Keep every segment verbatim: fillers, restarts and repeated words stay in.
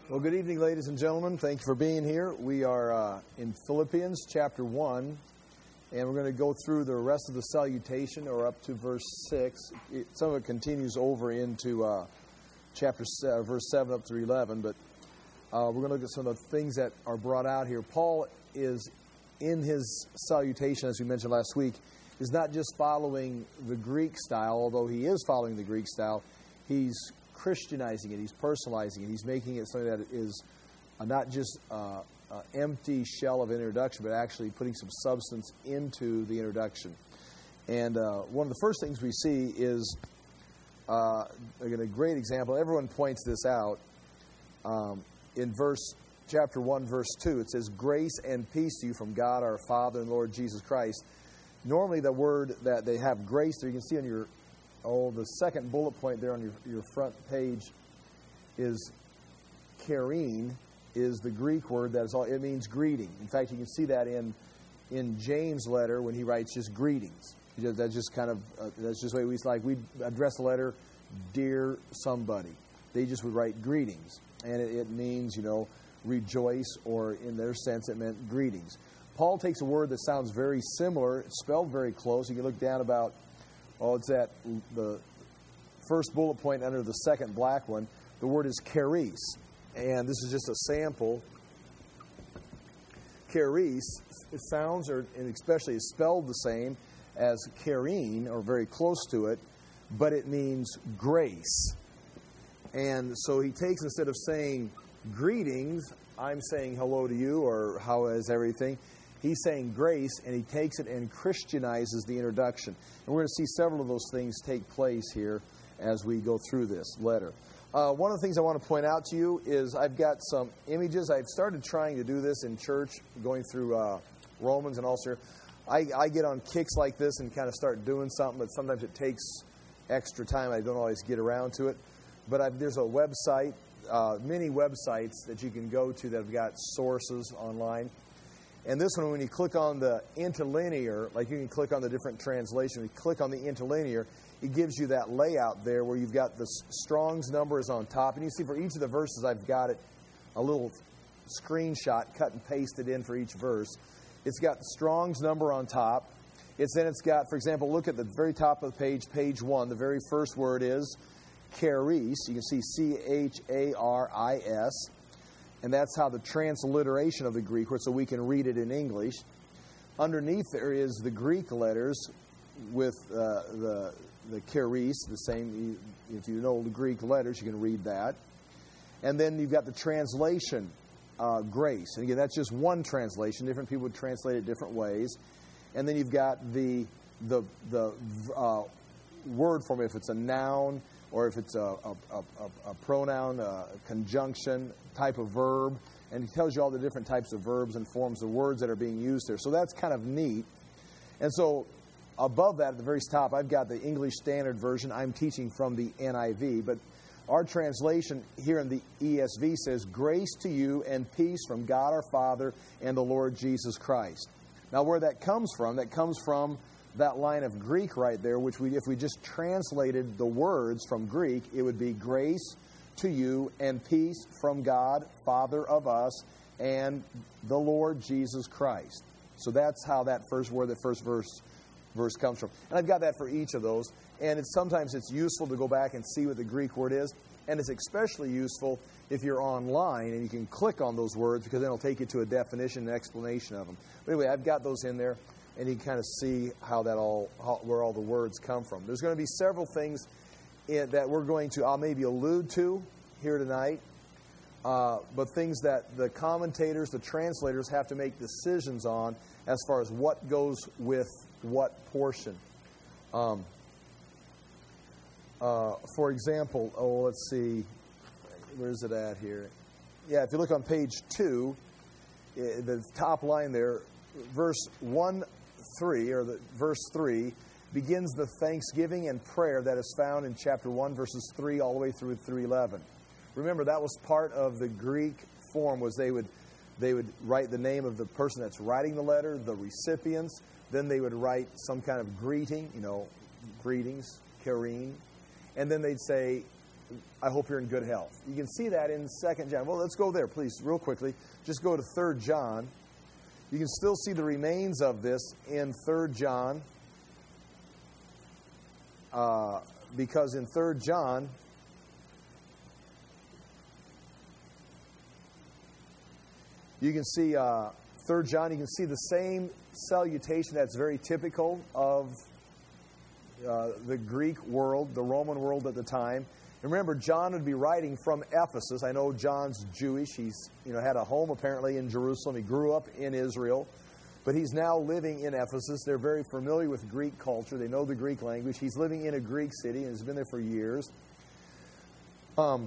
Well, good evening, ladies and gentlemen. Thank you for being here. We are uh, in Philippians chapter one, and we're going to go through the rest of the salutation, or up to verse six. It, some of it continues over into uh, chapter seven, verse seven up through eleven, but uh, we're going to look at some of the things that are brought out here. Paul is, in his salutation, as we mentioned last week, is not just following the Greek style, although he is following the Greek style. He's Christianizing it, he's personalizing it, he's making it something that is uh, not just uh, an empty shell of introduction, but actually putting some substance into the introduction. And uh, one of the first things we see is, uh, again, a great example, everyone points this out, um, in verse chapter one, verse two, it says, "Grace and peace to you from God our Father and Lord Jesus Christ." Normally the word that they have grace there, you can see on your Oh, the second bullet point there on your, your front page is chairine, is the Greek word that is all, it means greeting. In fact, you can see that in in James' letter when he writes just greetings. Just, that's just kind of, uh, that's just the way we like, we address a letter, dear somebody. They just would write greetings. And it, it means, you know, rejoice, or in their sense it meant greetings. Paul takes a word that sounds very similar, it's spelled very close. You can look down about Oh, it's at the first bullet point under the second black one. The word is charis. And this is just a sample. Charis, it sounds, or and especially is spelled the same as chairine, or very close to it, but it means grace. And so he takes, instead of saying greetings, I'm saying hello to you, or how is everything? He's saying grace, and he takes it and Christianizes the introduction. And we're going to see several of those things take place here as we go through this letter. Uh, one of the things I want to point out to you is I've got some images. I've started trying to do this in church, going through uh, Romans and also. I, I get on kicks like this and kind of start doing something, but sometimes it takes extra time. I don't always get around to it. But I've, there's a website, uh, many websites that you can go to that have got sources online. And this one, when you click on the interlinear, like you can click on the different translations, you click on the interlinear, it gives you that layout there where you've got the Strong's numbers on top. And you see for each of the verses, I've got it, a little screenshot cut and pasted in for each verse. It's got the Strong's number on top. It's then it's got, for example, look at the very top of the page, page one. The very first word is charis. You can see C H A R I S. And that's how the transliteration of the Greek words, so we can read it in English. Underneath there is the Greek letters with uh, the the charis, the same. If you know the Greek letters, you can read that. And then you've got the translation, uh, grace. And again, that's just one translation. Different people would translate it different ways. And then you've got the the the uh, word form, if it's a noun, or if it's a, a, a, a pronoun, a conjunction type of verb, and it tells you all the different types of verbs and forms of words that are being used there. So that's kind of neat. And so above that, at the very top, I've got the English Standard Version. I'm teaching from the N I V, but our translation here in the E S V says, "Grace to you and peace from God our Father and the Lord Jesus Christ." Now, where that comes from, that comes from that line of Greek right there, which we, if we just translated the words from Greek, it would be grace to you and peace from God, Father of us, and the Lord Jesus Christ. So that's how that first word, the first verse verse comes from. And I've got that for each of those. And it's sometimes it's useful to go back and see what the Greek word is. And it's especially useful if you're online and you can click on those words, because then it'll take you to a definition and explanation of them. But anyway, I've got those in there. And you can kind of see how that all, how, where all the words come from. There's going to be several things in, that we're going to, I'll maybe allude to here tonight, uh, but things that the commentators, the translators have to make decisions on as far as what goes with what portion. Um, uh, for example, oh, let's see, where's it at here? Yeah, if you look on page two, the top line there, verse one. three, or the verse three, begins the thanksgiving and prayer that is found in chapter one, verses three all the way through three eleven. Remember, that was part of the Greek form, was they would they would write the name of the person that's writing the letter, the recipients, then they would write some kind of greeting, you know, greetings, chairine, and then they'd say, I hope you're in good health. You can see that in Second John. Well, let's go there, please, real quickly. Just go to Third John. You can still see the remains of this in Third John. Uh, because in Third John, you can see uh, Third John, you can see the same salutation that's very typical of uh, the Greek world, the Roman world at the time. And remember, John would be writing from Ephesus. I know John's Jewish. He's you know had a home apparently in Jerusalem. He grew up in Israel. But he's now living in Ephesus. They're very familiar with Greek culture. They know the Greek language. He's living in a Greek city and has been there for years. Um,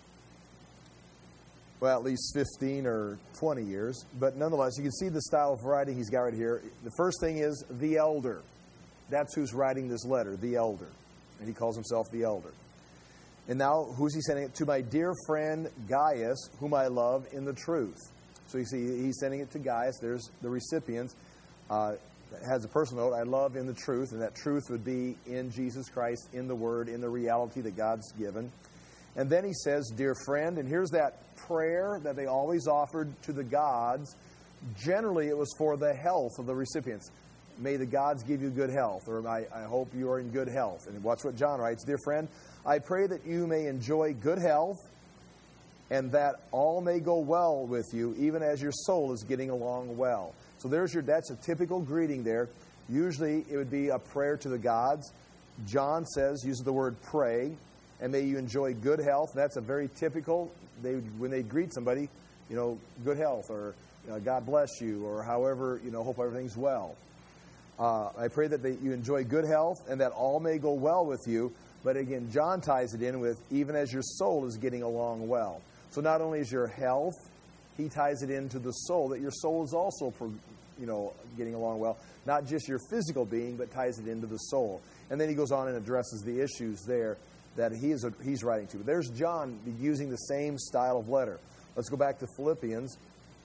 well, at least fifteen or twenty years. But nonetheless, you can see the style of writing he's got right here. The first thing is the elder. That's who's writing this letter, the elder. And he calls himself the elder. And now, who's he sending it? To my dear friend Gaius, whom I love in the truth. So you see, he's sending it to Gaius. There's the recipient. Uh, has a personal note, I love in the truth, and that truth would be in Jesus Christ, in the Word, in the reality that God's given. And then he says, dear friend, and here's that prayer that they always offered to the gods. Generally, it was for the health of the recipients. May the gods give you good health, or I, I hope you are in good health. And watch what John writes, dear friend, I pray that you may enjoy good health, and that all may go well with you, even as your soul is getting along well. So there's your, that's a typical greeting there. Usually it would be a prayer to the gods. John says, uses the word pray, and may you enjoy good health. That's a very typical, they when they greet somebody, you know, good health, or you know, God bless you, or however, you know, hope everything's well. Uh, I pray that they, you enjoy good health, and that all may go well with you. But again, John ties it in with, even as your soul is getting along well. So not only is your health, he ties it into the soul, that your soul is also, you know, getting along well. Not just your physical being, but ties it into the soul. And then he goes on and addresses the issues there that he is, he's writing to. There's John using the same style of letter. Let's go back to Philippians.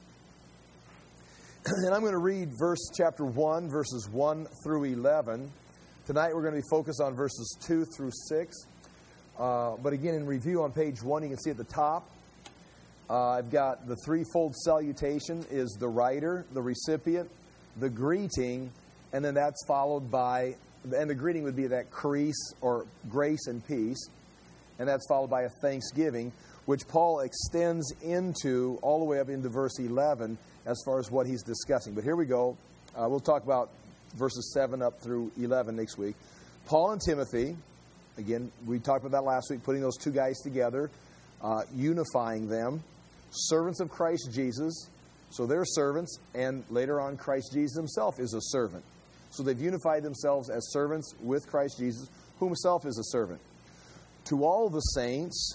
And I'm going to read verse chapter one, verses one through eleven. Tonight we're going to be focused on verses two through six. Uh, but again, in review on page one, you can see at the top, uh, I've got the threefold salutation is the writer, the recipient, the greeting, and then that's followed by, and the greeting would be that crease or grace and peace, and that's followed by a thanksgiving, which Paul extends into all the way up into verse eleven as far as what he's discussing. But here we go. Uh, we'll talk about verses seven up through eleven next week. Paul and Timothy, again, we talked about that last week, putting those two guys together, uh, unifying them. Servants of Christ Jesus, so they're servants, and later on Christ Jesus himself is a servant. So they've unified themselves as servants with Christ Jesus, who himself is a servant. To all the saints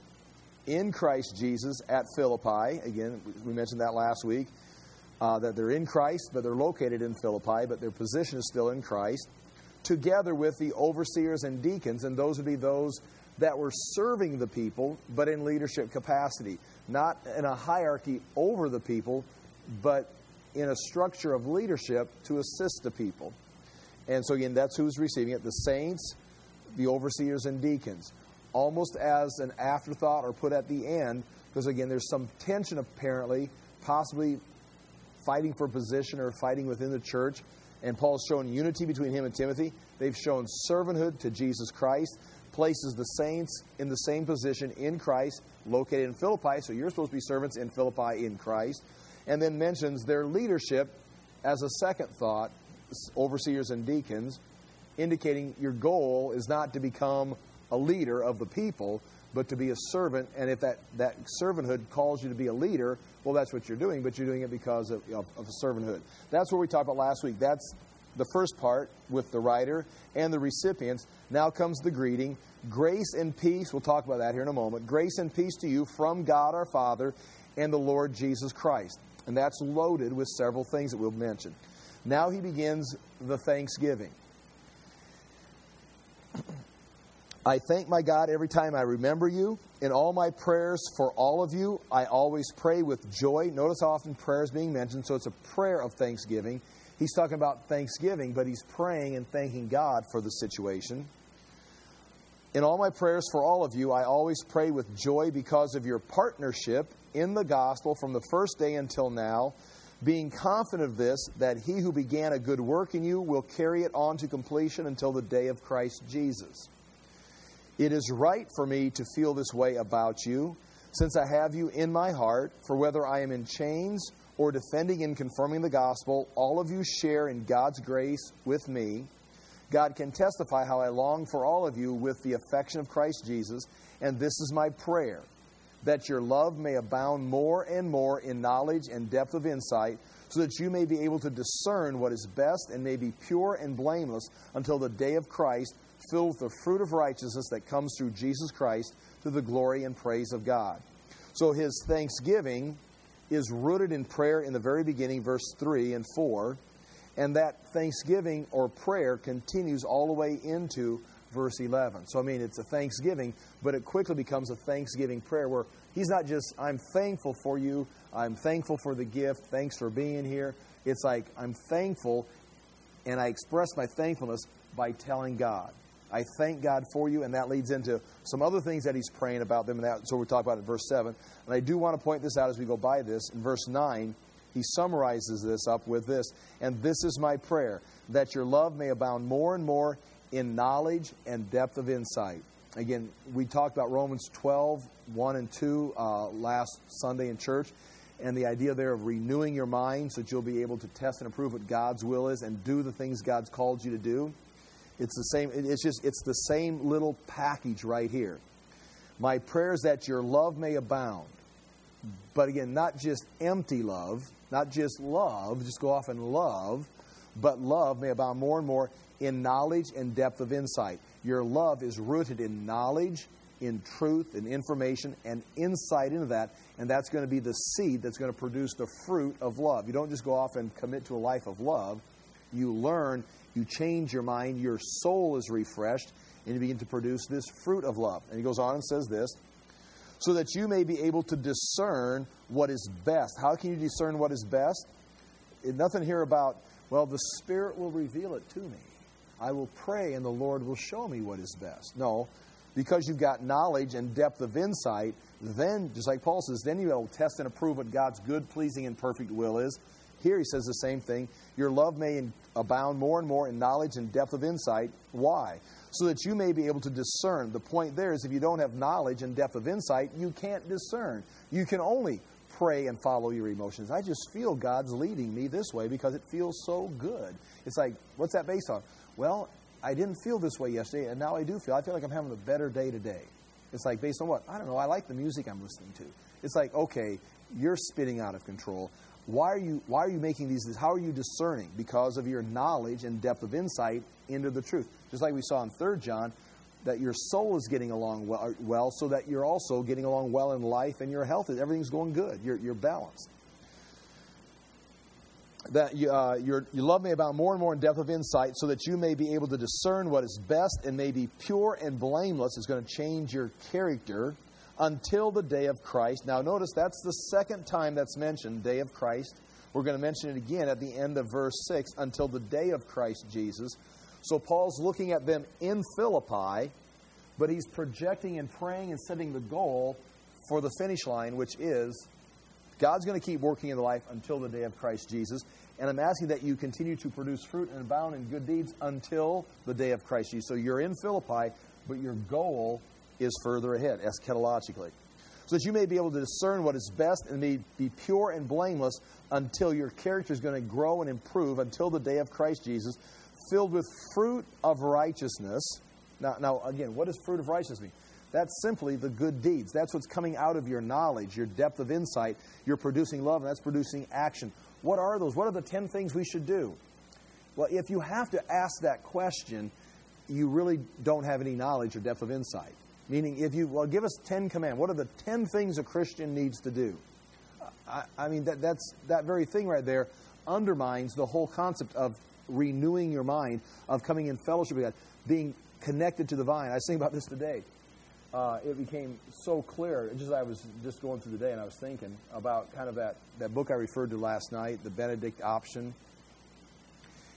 in Christ Jesus at Philippi, again, we mentioned that last week, uh, that they're in Christ, but they're located in Philippi, but their position is still in Christ, together with the overseers and deacons, and those would be those that were serving the people, but in leadership capacity. Not in a hierarchy over the people, but in a structure of leadership to assist the people. And so again, that's who's receiving it. The saints, the overseers and deacons. Almost as an afterthought or put at the end, because again, there's some tension apparently, possibly fighting for position or fighting within the church. And Paul's shown unity between him and Timothy. They've shown servanthood to Jesus Christ, places the saints in the same position in Christ, located in Philippi. So you're supposed to be servants in Philippi in Christ. And then mentions their leadership as a second thought, overseers and deacons, indicating your goal is not to become a leader of the people, but to be a servant. And if that, that servanthood calls you to be a leader, well, that's what you're doing, but you're doing it because of, of, of servanthood. That's what we talked about last week. That's the first part with the writer and the recipients. Now comes the greeting. Grace and peace, we'll talk about that here in a moment. Grace and peace to you from God our Father and the Lord Jesus Christ. And that's loaded with several things that we'll mention. Now he begins the thanksgiving. I thank my God every time I remember you. In all my prayers for all of you, I always pray with joy. Notice how often prayer is being mentioned, so it's a prayer of thanksgiving. He's talking about thanksgiving, but he's praying and thanking God for the situation. In all my prayers for all of you, I always pray with joy because of your partnership in the gospel from the first day until now, being confident of this, that he who began a good work in you will carry it on to completion until the day of Christ Jesus. It is right for me to feel this way about you, since I have you in my heart, for whether I am in chains or defending and confirming the gospel, all of you share in God's grace with me. God can testify how I long for all of you with the affection of Christ Jesus, and this is my prayer, that your love may abound more and more in knowledge and depth of insight, so that you may be able to discern what is best and may be pure and blameless until the day of Christ, filled with the fruit of righteousness that comes through Jesus Christ to the glory and praise of God. So his thanksgiving is rooted in prayer in the very beginning, verse three and four, and that thanksgiving or prayer continues all the way into verse eleven. So, I mean, it's a thanksgiving, but it quickly becomes a thanksgiving prayer where he's not just, I'm thankful for you, I'm thankful for the gift, thanks for being here. It's like, I'm thankful, and I express my thankfulness by telling God. I thank God for you, and that leads into some other things that he's praying about them, and that's what we talk about in verse seven. And I do want to point this out as we go by this. In verse nine, he summarizes this up with this, and this is my prayer, that your love may abound more and more in knowledge and depth of insight. Again, we talked about Romans twelve, one and two uh, last Sunday in church, and the idea there of renewing your mind so that you'll be able to test and approve what God's will is and do the things God's called you to do. It's the same, it's just, it's the same little package right here. My prayer is that your love may abound. But again, not just empty love, not just love, just go off and love, but love may abound more and more in knowledge and depth of insight. Your love is rooted in knowledge, in truth, in information, and insight into that, and that's going to be the seed that's going to produce the fruit of love. You don't just go off and commit to a life of love. You learn, you change your mind, your soul is refreshed, and you begin to produce this fruit of love. And he goes on and says this, so that you may be able to discern what is best. How can you discern what is best? Nothing here about, well, the Spirit will reveal it to me. I will pray and the Lord will show me what is best. No, because you've got knowledge and depth of insight, then, just like Paul says, then you will test and approve what God's good, pleasing, and perfect will is. Here he says the same thing. Your love may abound more and more in knowledge and depth of insight. Why? So that you may be able to discern. The point there is if you don't have knowledge and depth of insight, you can't discern. You can only pray and follow your emotions. I just feel God's leading me this way because it feels so good. It's like, what's that based on? Well, I didn't feel this way yesterday, and now I do feel. I feel like I'm having a better day today. It's like, based on what? I don't know. I like the music I'm listening to. It's like, okay, you're spinning out of control. Why are you why are you making these? How are you discerning? Because of your knowledge and depth of insight into the truth. Just like we saw in Third John, that your soul is getting along well, well so that you're also getting along well in life and your health. Everything's going good. You're, you're balanced. That you, uh, your, your love may abound more and more in depth of insight so that you may be able to discern what is best and may be pure and blameless. It's going to change your character until the day of Christ. Now notice that's the second time that's mentioned, day of Christ. We're going to mention it again at the end of verse six, until the day of Christ Jesus. So Paul's looking at them in Philippi, but he's projecting and praying and setting the goal for the finish line, which is God's going to keep working in the life until the day of Christ Jesus. And I'm asking that you continue to produce fruit and abound in good deeds until the day of Christ Jesus. So you're in Philippi, but your goal is further ahead, eschatologically. So that you may be able to discern what is best and may be pure and blameless until your character is going to grow and improve until the day of Christ Jesus, filled with fruit of righteousness. Now, now again, what does fruit of righteousness mean? That's simply the good deeds. That's what's coming out of your knowledge, your depth of insight. You're producing love, and that's producing action. What are those? What are the ten things we should do? Well, if you have to ask that question, you really don't have any knowledge or depth of insight. Meaning, if you, well, give us ten commands. What are the ten things a Christian needs to do? I, I mean, that that's that very thing right there undermines the whole concept of renewing your mind, of coming in fellowship with God, being connected to the vine. I was thinking about this today. Uh, it became so clear, just as I was just going through the day and I was thinking about kind of that, that book I referred to last night, The Benedict Option.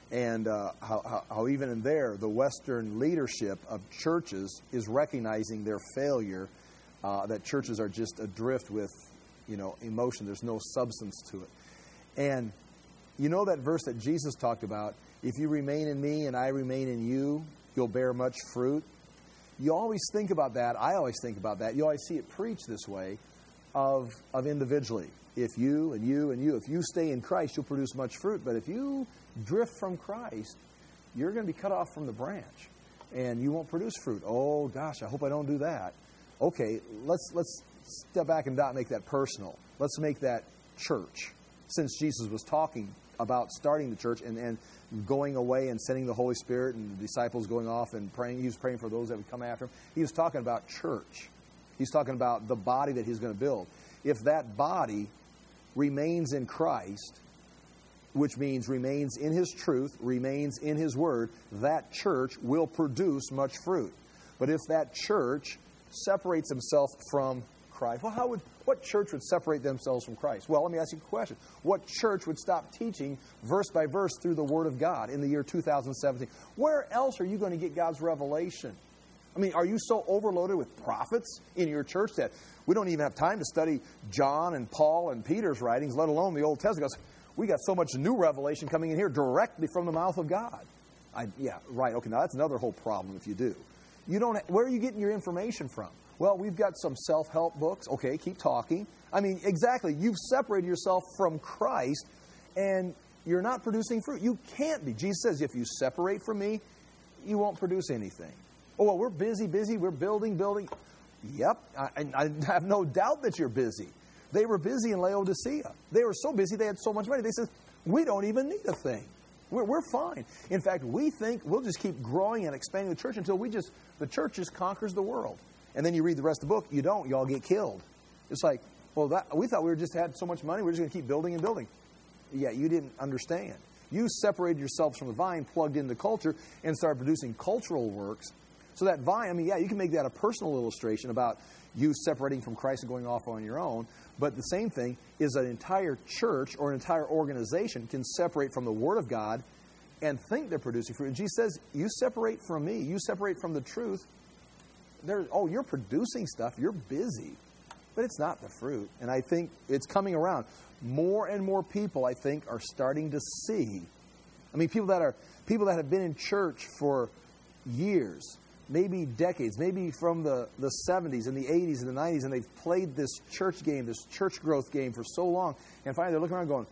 And uh, how, how, how even in there, the Western leadership of churches is recognizing their failure, uh, that churches are just adrift with, you know, emotion. There's no substance to it. And you know that verse that Jesus talked about, if you remain in me and I remain in you, you'll bear much fruit. You always think about that. I always think about that. You always see it preached this way of, of individually. If you and you and you, if you stay in Christ, you'll produce much fruit. But if you drift from Christ, you're going to be cut off from the branch, and you won't produce fruit. Oh gosh, I hope I don't do that. Okay, let's let's step back and not make that personal. Let's make that church. Since Jesus was talking about starting the church and, and going away and sending the Holy Spirit and the disciples going off and praying, he was praying for those that would come after him. He was talking about church. He's talking about the body that he's going to build. If that body remains in Christ, which means remains in His truth, remains in His Word, that church will produce much fruit. But if that church separates himself from Christ, well, how would what church would separate themselves from Christ? Well, let me ask you a question. What church would stop teaching verse by verse through the Word of God in the year two thousand seventeen? Where else are you going to get God's revelation? I mean, are you so overloaded with prophets in your church that we don't even have time to study John and Paul and Peter's writings, let alone the Old Testament? Because we got so much new revelation coming in here directly from the mouth of God. I, yeah, right. Okay, now that's another whole problem if you do. You don't. Where are you getting your information from? Well, we've got some self-help books. Okay, keep talking. I mean, exactly. You've separated yourself from Christ, and you're not producing fruit. You can't be. Jesus says, if you separate from me, you won't produce anything. Oh, well, we're busy, busy. We're building, building. Yep, I, I have no doubt that you're busy. They were busy in Laodicea. They were so busy, they had so much money. They said, we don't even need a thing. We're, we're fine. In fact, we think we'll just keep growing and expanding the church until we just, the church just conquers the world. And then you read the rest of the book, you don't, you all get killed. It's like, well, that, we thought we were just had so much money, we're just going to keep building and building. Yeah, you didn't understand. You separated yourselves from the vine, plugged into culture, and started producing cultural works. So that vine, I mean, yeah, you can make that a personal illustration about you separating from Christ and going off on your own. But the same thing is an entire church or an entire organization can separate from the Word of God and think they're producing fruit. And Jesus says, you separate from me, you separate from the truth. There, oh, you're producing stuff, you're busy, but it's not the fruit. And I think it's coming around. More and more people, I think, are starting to see. I mean, people that are people that have been in church for years, maybe decades, maybe from the, the seventies and the eighties and the nineties, and they've played this church game, this church growth game for so long, and finally they're looking around going,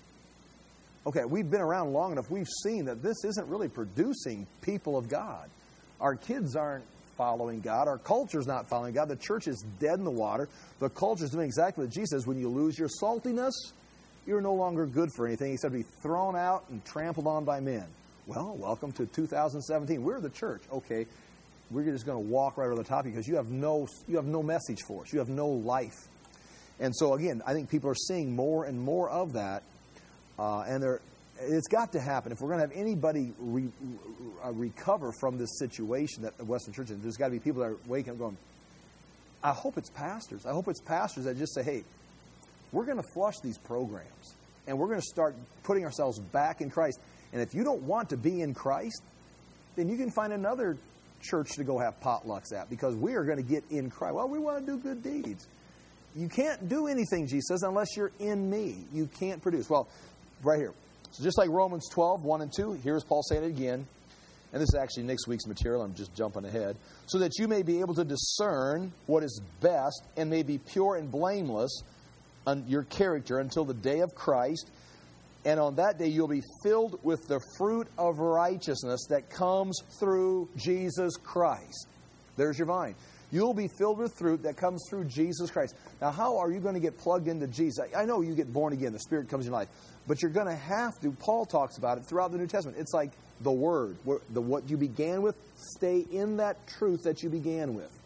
okay, we've been around long enough, we've seen that this isn't really producing people of God. Our kids aren't following God. Our culture's not following God. The church is dead in the water. The culture's doing exactly what Jesus says. When you lose your saltiness, you're no longer good for anything except to be thrown out and trampled on by men. Well, welcome to two thousand seventeen. We're the church. Okay, we're just going to walk right over the top because you have no you have no message for us. You have no life. And so, again, I think people are seeing more and more of that. Uh, and they're It's got to happen. If we're going to have anybody re, uh, recover from this situation that the Western Church is, there's got to be people that are waking up going, I hope it's pastors. I hope it's pastors that just say, hey, we're going to flush these programs, and we're going to start putting ourselves back in Christ. And if you don't want to be in Christ, then you can find another church to go have potlucks at, because we are going to get in Christ. Well, we want to do good deeds. You can't do anything, Jesus says, unless you're in me. You can't produce. Well, right here. So just like Romans twelve, one and two, here's Paul saying it again. And this is actually next week's material. I'm just jumping ahead. So that you may be able to discern what is best and may be pure and blameless on your character until the day of Christ. And on that day you'll be filled with the fruit of righteousness that comes through Jesus Christ. There's your vine. You'll be filled with fruit that comes through Jesus Christ. Now, how are you going to get plugged into Jesus? I know you get born again. The Spirit comes in your life. But you're going to have to. Paul talks about it throughout the New Testament. It's like the Word. The, what you began with, stay in that truth that you began with.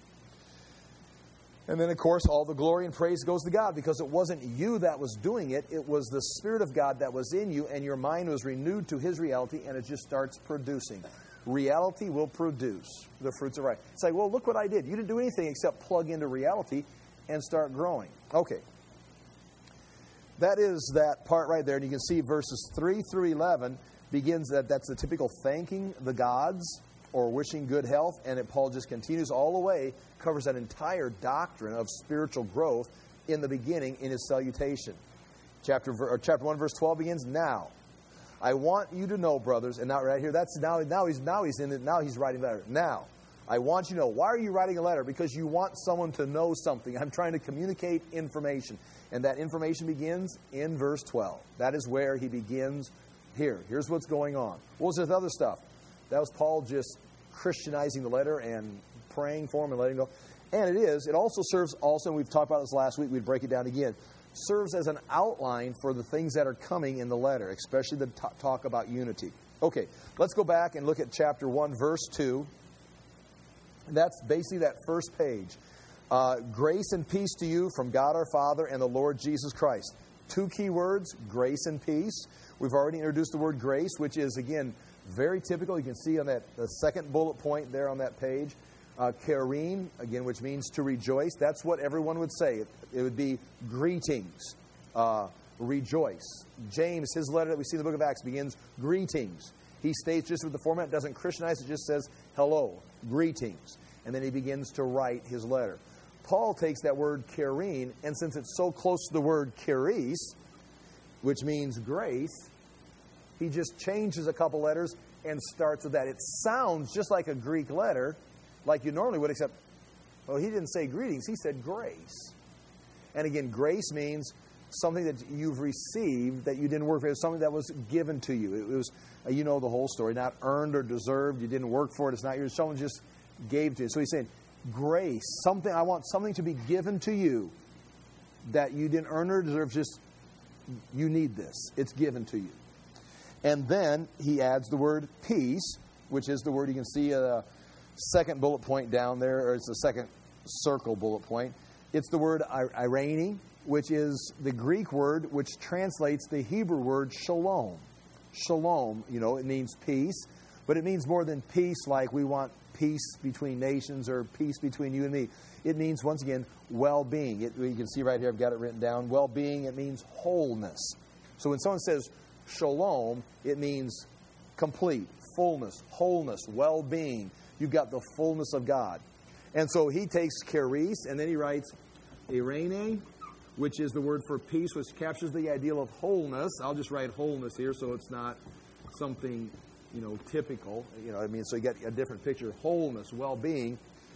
And then, of course, all the glory and praise goes to God, because it wasn't you that was doing it. It was the Spirit of God that was in you, and your mind was renewed to His reality, and it just starts producing. Reality will produce the fruits of righteousness. It's like, well, look what I did. You didn't do anything except plug into reality and start growing. Okay. That is that part right there. And you can see verses three through eleven. begins, that that's the typical thanking the gods or wishing good health, and it, Paul just continues all the way, covers that entire doctrine of spiritual growth in the beginning in his salutation. Chapter, or chapter one, verse twelve begins, now, I want you to know, brothers, and now right here, that's now, now he's now he's in it, now he's writing a letter. Now, I want you to know. Why are you writing a letter? Because you want someone to know something. I'm trying to communicate information. And that information begins in verse twelve. That is where he begins here. Here's what's going on. What was this other stuff? That was Paul just Christianizing the letter and praying for him and letting him go. And it is. It also serves also, and we've talked about this last week, we'd break it down again, serves as an outline for the things that are coming in the letter, especially the t- talk about unity. Okay, let's go back and look at chapter one, verse two. That's basically that first page. Uh, grace and peace to you from God our Father and the Lord Jesus Christ. Two key words, grace and peace. We've already introduced the word grace, which is, again, very typical. You can see on that the second bullet point there on that page. Uh, Charim, again, which means to rejoice. That's what everyone would say. It, it would be greetings, uh, rejoice. James, his letter that we see in the book of Acts begins, greetings. He states just with the format, doesn't Christianize, it just says hello, greetings. And then he begins to write his letter. Paul takes that word charim, and since it's so close to the word charis, which means grace, he just changes a couple letters and starts with that. It sounds just like a Greek letter, like you normally would, except, well, he didn't say greetings, he said grace. And again, grace means something that you've received that you didn't work for. It was something that was given to you. It was, you know the whole story, not earned or deserved. You didn't work for it. It's not yours. Someone just gave to you. So he's saying, grace, something, I want something to be given to you that you didn't earn or deserve. Just, you need this. It's given to you. And then he adds the word peace, which is the word you can see a uh, second bullet point down there, or it's the second circle bullet point. It's the word irene, which is the Greek word which translates the Hebrew word shalom. Shalom, you know, it means peace, but it means more than peace like we want peace between nations or peace between you and me. It means, once again, well-being. It, you can see right here, I've got it written down. Well-being, it means wholeness. So when someone says shalom, it means complete, fullness, wholeness, well-being. You've got the fullness of God. And so he takes charis, and then he writes irene, which is the word for peace, which captures the ideal of wholeness. I'll just write wholeness here so it's not something, you know, typical. You know, I mean, so you get a different picture. Wholeness, well-being,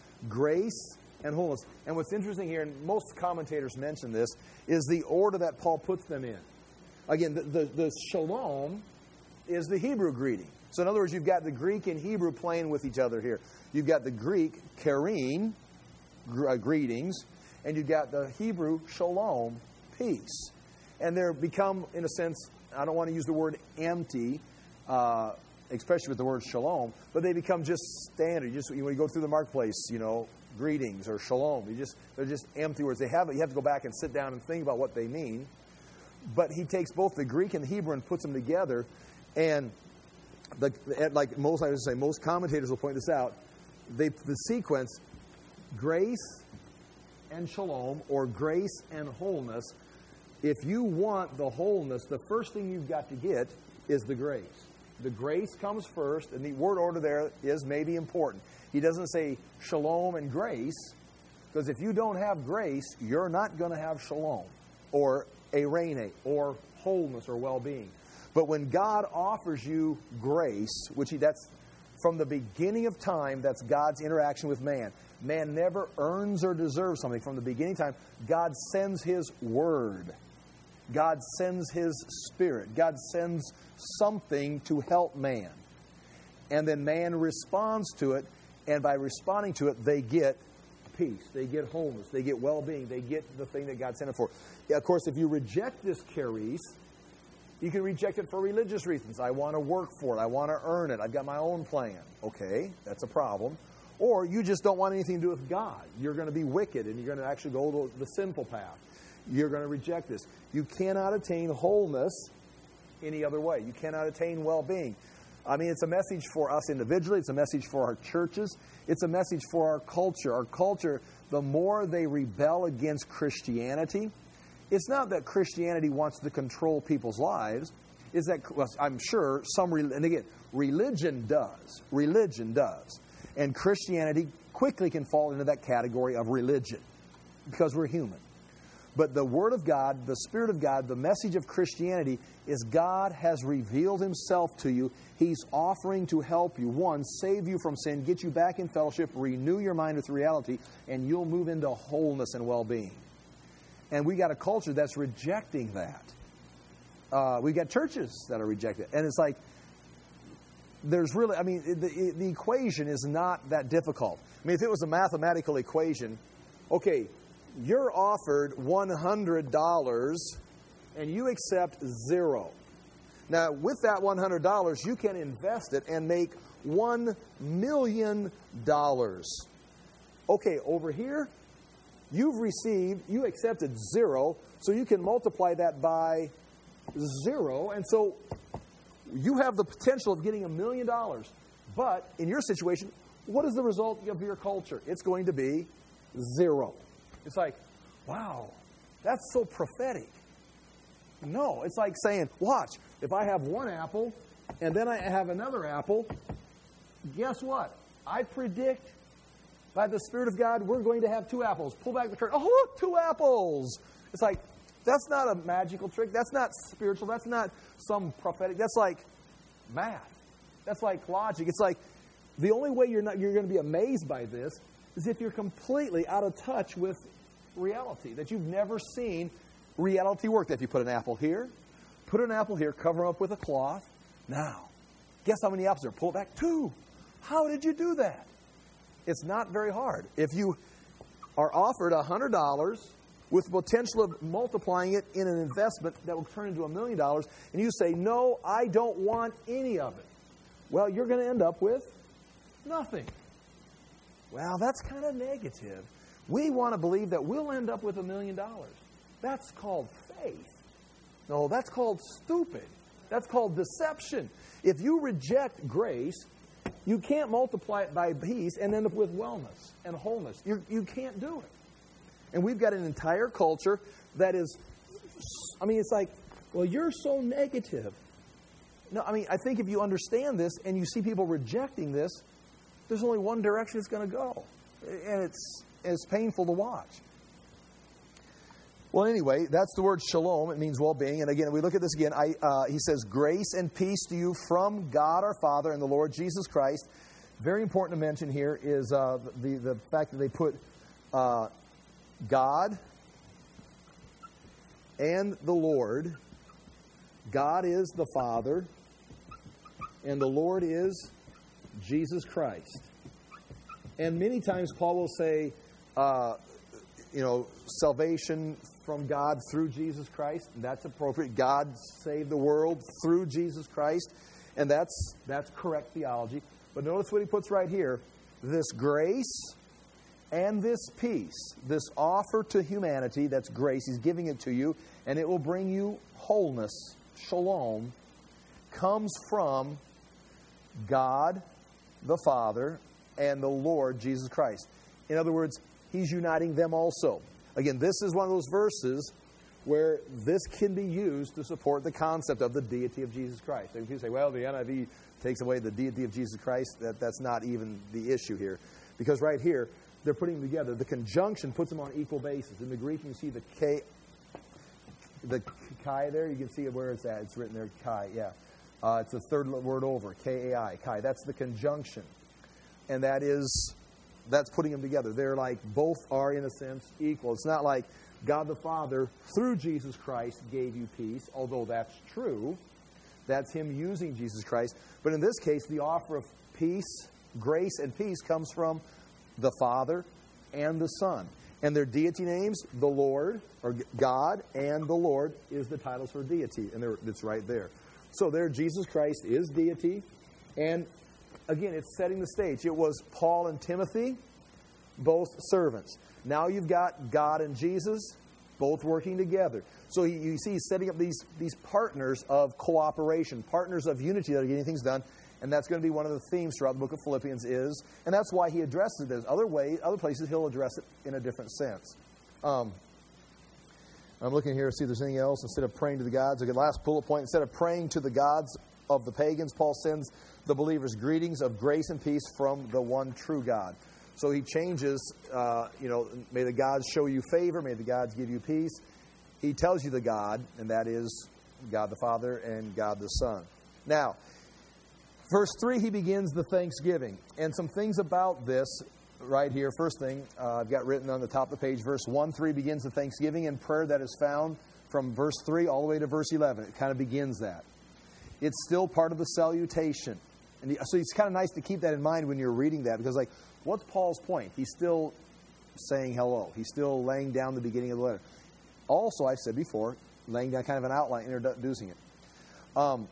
grace, and wholeness. And what's interesting here, and most commentators mention this, is the order that Paul puts them in. Again, the, the, the shalom is the Hebrew greeting. So in other words, you've got the Greek and Hebrew playing with each other here. You've got the Greek, charim, gr- uh, greetings, and you've got the Hebrew, shalom, peace. And they're become, in a sense, I don't want to use the word empty, uh, especially with the word shalom, but they become just standard. You just, when you go through the marketplace, you know, greetings or shalom, you just they're just empty words. They have you have to go back and sit down and think about what they mean. But he takes both the Greek and the Hebrew and puts them together, and the, like most I would say, most commentators will point this out. They the sequence, grace and shalom, or grace and wholeness. If you want the wholeness, the first thing you've got to get is the grace. The grace comes first, and the word order there is maybe important. He doesn't say shalom and grace, because if you don't have grace, you're not going to have shalom, or irene, or wholeness, or well-being. But when God offers you grace, which he, that's from the beginning of time, that's God's interaction with man. Man never earns or deserves something. From the beginning of time, God sends his word. God sends his spirit. God sends something to help man. And then man responds to it, and by responding to it, they get peace. They get wholeness. They get well-being. They get the thing that God sent it for. Yeah, of course, if you reject this charis, you can reject it for religious reasons. I want to work for it. I want to earn it. I've got my own plan. Okay, that's a problem. Or you just don't want anything to do with God. You're going to be wicked, and you're going to actually go the sinful path. You're going to reject this. You cannot attain wholeness any other way. You cannot attain well-being. I mean, it's a message for us individually. It's a message for our churches. It's a message for our culture. Our culture, the more they rebel against Christianity, it's not that Christianity wants to control people's lives. is that, well, I'm sure some, and again, religion does. Religion does. And Christianity quickly can fall into that category of religion because we're human. But the Word of God, the Spirit of God, the message of Christianity is God has revealed Himself to you. He's offering to help you. One, save you from sin, get you back in fellowship, renew your mind with reality, and you'll move into wholeness and well-being. And we got a culture that's rejecting that. Uh, we got churches that are rejecting it. And it's like, there's really, I mean, the, the equation is not that difficult. I mean, if it was a mathematical equation, okay, you're offered one hundred dollars and you accept zero. Now, with that one hundred dollars, you can invest it and make one million dollars. Okay, over here, you've received, you accepted zero, so you can multiply that by zero, and so you have the potential of getting a million dollars. But in your situation, what is the result of your culture? It's going to be zero. It's like, wow, that's so prophetic. No, it's like saying, watch, if I have one apple and then I have another apple, guess what? I predict by the Spirit of God, we're going to have two apples. Pull back the curtain. Oh, look, two apples. It's like, that's not a magical trick. That's not spiritual. That's not some prophetic. That's like math. That's like logic. It's like the only way you're not you're going to be amazed by this is if you're completely out of touch with reality, that you've never seen reality work. That if you put an apple here, put an apple here, cover them up with a cloth. Now, guess how many apples are? Pull it back. Two. How did you do that? It's not very hard. If you are offered one hundred dollars with the potential of multiplying it in an investment that will turn into a million dollars, and you say, no, I don't want any of it, well, you're going to end up with nothing. Well, that's kind of negative. We want to believe that we'll end up with a million dollars. That's called faith. No, that's called stupid. That's called deception. If you reject grace, you can't multiply it by peace and end up with wellness and wholeness. You you can't do it. And we've got an entire culture that is, I mean, it's like, well, you're so negative. No, I mean, I think if you understand this and you see people rejecting this, there's only one direction it's going to go. And it's it's painful to watch. Well, anyway, that's the word shalom. It means well-being. And again, if we look at this again, I, uh, he says, grace and peace to you from God our Father and the Lord Jesus Christ. Very important to mention here is uh, the, the fact that they put uh, God and the Lord. God is the Father, and the Lord is Jesus Christ. And many times Paul will say, uh, you know, salvation from God through Jesus Christ. That's appropriate. God saved the world through Jesus Christ. And that's that's correct theology. But notice what he puts right here. This grace and this peace, this offer to humanity, that's grace, he's giving it to you, and it will bring you wholeness, shalom, comes from God, the Father, and the Lord Jesus Christ. In other words, he's uniting them also. Again, this is one of those verses where this can be used to support the concept of the deity of Jesus Christ. And if you say, well, the N I V takes away the deity of Jesus Christ, that, that's not even the issue here. Because right here, they're putting them together. The conjunction puts them on equal basis. In the Greek, you see the K, the Kai there. You can see where it's at. It's written there, Kai, yeah. Uh, it's the third word over, K A I, Kai. That's the conjunction. And that is, that's putting them together. They're like, both are, in a sense, equal. It's not like God the Father, through Jesus Christ, gave you peace, although that's true. That's Him using Jesus Christ. But in this case, the offer of peace, grace, and peace comes from the Father and the Son. And their deity names, the Lord, or God, and the Lord is the titles for deity. And it's right there. So there, Jesus Christ is deity. And again, it's setting the stage. It was Paul and Timothy, both servants. Now you've got God and Jesus, both working together. So you see he's setting up these, these partners of cooperation, partners of unity that are getting things done. And that's going to be one of the themes throughout the book of Philippians is, and that's why he addresses it. Other way, other places he'll address it in a different sense. Um, I'm looking here to see if there's anything else. Instead of praying to the gods, okay, last bullet point, instead of praying to the gods of the pagans, Paul sends the believers greetings of grace and peace from the one true God. So he changes, uh, you know, may the gods show you favor, may the gods give you peace. He tells you the God, and that is God the Father and God the Son. Now, verse three, he begins the thanksgiving. And some things about this right here. First thing, uh, I've got written on the top of the page, verse one, three begins the thanksgiving and prayer that is found from verse three all the way to verse eleven. It kind of begins that. It's still part of the salutation. And so it's kind of nice to keep that in mind when you're reading that, because, like, what's Paul's point? He's still saying hello. He's still laying down the beginning of the letter. Also, I said before, laying down kind of an outline, introducing it. Um,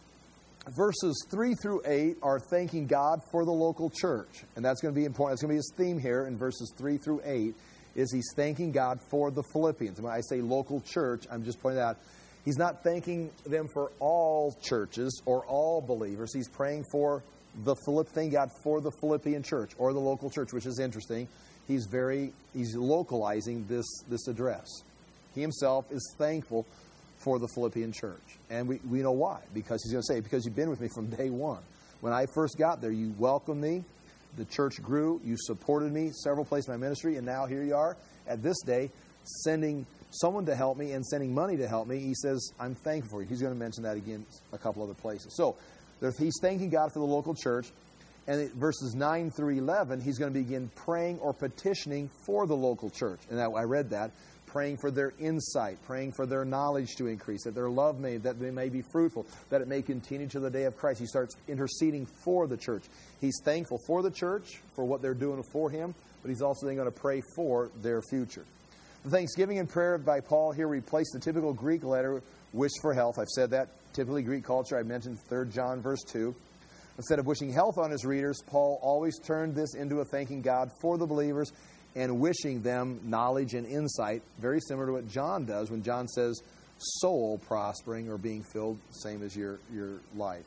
verses three through eight are thanking God for the local church. And that's going to be important. That's going to be his theme here in verses three through eight, is he's thanking God for the Philippians. And when I say local church, I'm just pointing out, he's not thanking them for all churches or all believers. He's praying for the Philipp, thank God for the Philippian church or the local church, which is interesting. He's very, he's localizing this, this address. He himself is thankful for the Philippian church. And we, we know why. Because he's going to say, because you've been with me from day one. When I first got there, you welcomed me. The church grew. You supported me several places in my ministry. And now here you are at this day, sending someone to help me and sending money to help me. He says, I'm thankful for you. He's going to mention that again a couple other places. So he's thanking God for the local church. And verses nine through eleven, he's going to begin praying or petitioning for the local church. And I read that. Praying for their insight, praying for their knowledge to increase, that their love may, that they may be fruitful, that it may continue to the day of Christ. He starts interceding for the church. He's thankful for the church, for what they're doing for him, but he's also then going to pray for their future. The thanksgiving and prayer by Paul here replace the typical Greek letter, wish for health. I've said that. Typically Greek culture, I mentioned Third John verse two. Instead of wishing health on his readers, Paul always turned this into a thanking God for the believers and wishing them knowledge and insight, very similar to what John does when John says soul prospering or being filled, same as your, your life.